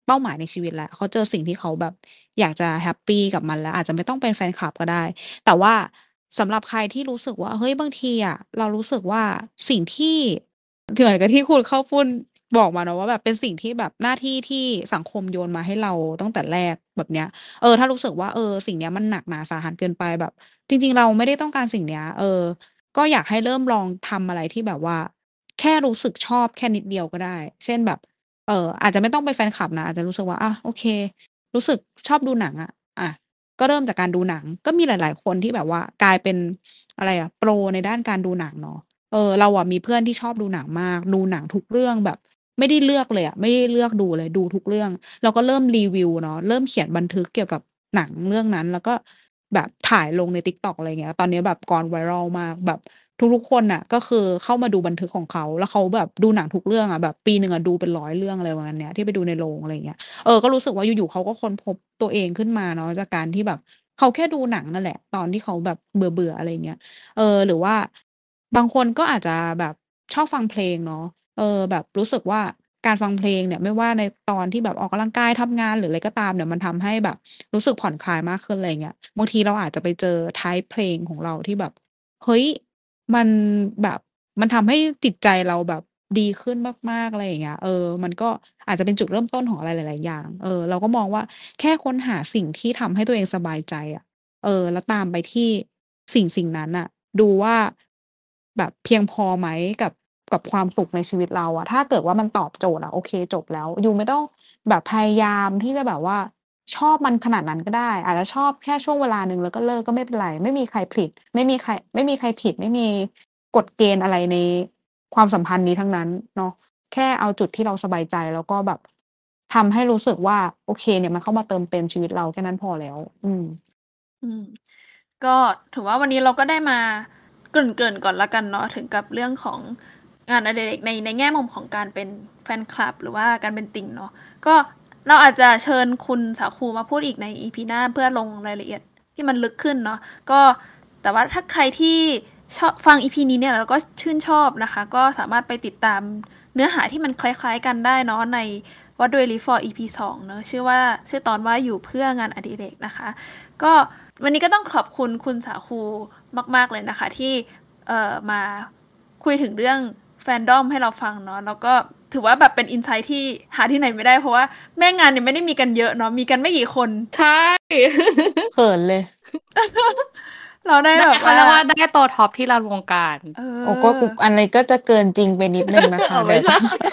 เป้าหมายในชีวิตแล้วเขาเจอสิ่งที่เขาแบบอยากจะแฮปปีกับมันแล้วอาจจะไม่ต้องเป็นแฟนคลับก็ได้ แต่ว่าสำหรับใครที่รู้สึกว่าเฮ้ยบางทีอะเรารู้สึกว่าสิ่งที่เหมือนกับที่คุณข้าวปุ้นบอกมาเนาะว่าแบบเป็นสิ่งที่แบบหน้าที่ที่สังคมโยนมาให้เราตั้งแต่แรกแบบเนี้ยถ้ารู้สึกว่าสิ่งเนี้ยมันหนักหนาสาหัสเกินไปแบบจริงๆเราไม่ได้ต้องการสิ่งเนี้ยก็อยากให้เริ่มลองทำอะไรที่แบบว่าแค่รู้สึกชอบแค่นิดเดียวก็ได้ เช่นแบบอาจจะไม่ต้องเป็นแฟนคลับนะอาจจะรู้สึกว่าโอเครู้สึกชอบดูหนังอะ ก็เริ่มจากการดูหนังก็มีหลายๆคนที่แบบว่ากลายเป็นอะไรโปรในด้านการดูหนังเนาะเรามีเพื่อนที่ชอบดูหนังมากดูหนังทุกเรื่องแบบไม่ได้เลือกเลยไม่ได้เลือกดูเลยดูทุกเรื่องเราก็เริ่มรีวิวเนาะเริ่มเขียนบันทึกเกี่ยวกับหนังเรื่องนั้นแล้วก็แบบถ่ายลงใน TikTok อะไรเงี้ยตอนนี้แบบgone viral มากแบบทุกๆคนน่ะก็คือเข้ามาดูบันทึกของเขาแล้วเขาแบบดูหนังทุกเรื่องแบบปีหนึ่งดูเป็น100เรื่องอะไรประมาณเนี้ยที่ไปดูในโรงอะไรเงี้ย ก็รู้สึกว่าอยู่ๆเขาก็ค้นพบตัวเองขึ้นมาเนาะจากการที่แบบเขาแค่ดูหนังนั่นแหละตอนที่เขาแบบเบื่อๆอะไรอย่างเงี้ยหรือว่าบางคนก็อาจจะแบบชอบฟังเพลงเนาะแบบรู้สึกว่าการฟังเพลงเนี่ยไม่ว่าในตอนที่แบบออกกำลังกายทำงานหรืออะไรก็ตามเนี่ยมันทำให้แบบรู้สึกผ่อนคลายมากขึ้นอะไรอย่างเงี้ยบางทีเราอาจจะไปเจอ type เพลงของเราที่แบบเฮ้ย มันแบบมันทำให้จิตใจเราแบบดีขึ้นมากๆอะไรอย่างเงี้ยมันก็อาจจะเป็นจุดเริ่มต้นของอะไรหลายๆอย่างเราก็มองว่าแค่ค้นหาสิ่งที่ทำให้ตัวเองสบายใจอะแล้วตามไปที่สิ่งนั้นน่ะดูว่าแบบเพียงพอไหมกับความสุขในชีวิตเราอะถ้าเกิดว่ามันตอบโจทย์อะโอเคจบแล้วยูไม่ต้องแบบพยายามที่จะแบบว่าชอบมันขนาดนั้นก็ได้อาจจะชอบแค่ช่วงเวลาหนึ่งแล้วก็เลิกก็ไม่เป็นไรไม่มีใครผิดไม่มีใครผิดไม่มีกฎเกณฑ์อะไรในความสัมพันธ์นี้ทั้งนั้นเนาะแค่เอาจุดที่เราสบายใจแล้วก็แบบทำให้รู้สึกว่าโอเคเนี่ยมันเข้ามาเติมเต็มชีวิตเราแค่นั้นพอแล้วอืมก็ถือว่าวันนี้เราก็ได้มาเกริ่นๆก่อนละกันเนาะถึงกับเรื่องของงานอดิเรกในแง่มุมของการเป็นแฟนคลับหรือว่าการเป็นติ่งเนาะก็เราอาจจะเชิญคุณสาคูมาพูดอีกใน EP หน้าเพื่อลงรายละเอียดที่มันลึกขึ้นเนาะก็แต่ว่าถ้าใครที่ชอบฟัง EP นี้เนี่ยแล้วก็ชื่นชอบนะคะก็สามารถไปติดตามเนื้อหาที่มันคล้ายๆกันได้เนาะใน What Do I Live For EP 2เนอะชื่อตอนว่าอยู่เพื่องานอดิเรกนะคะก็วันนี้ก็ต้องขอบคุณคุณสาคูมากๆเลยนะคะที่มาคุยถึงเรื่องแฟนดอมให้เราฟังเนาะแล้วก็ถือว่าแบบเป็นอินไซต์ที่หาที่ไหนไม่ได้เพราะว่าแม่งานเนี่ยไม่ได้มีกันเยอะเนาะมีกันไม่กี่คนใช่เขินเลยเราได้แบบเขาเรียกว่าได้ตัวท็อปที่เราวงการโอ้ก็อันนี้ก็จะเกินจริงไปนิดนึงนะคะไม่ใช่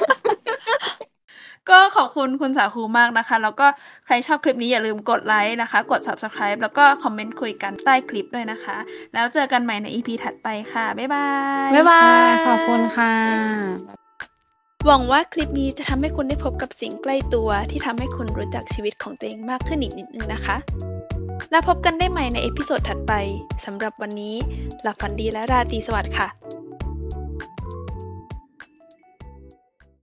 ก็ขอบคุณคุณสาคูมากนะคะแล้วก็ใครชอบคลิปนี้อย่าลืมกดไลค์นะคะกด Subscribe แล้วก็คอมเมนต์คุยกันใต้คลิปด้วยนะคะแล้วเจอกันใหม่ใน EP ถัดไปค่ะบ๊ายบายบ๊ายบายขอบคุณค่ะหวังว่าคลิปนี้จะทำให้คุณได้พบกับสิ่งใกล้ตัวที่ทำให้คุณรู้จักชีวิตของตัวเองมากขึ้นอีกนิดนึงนะคะแล้วพบกันได้ใหม่ในเอพิโซดถัดไปสำหรับวันนี้หลับฝันดีและราตรีสวัสดิ์ค่ะ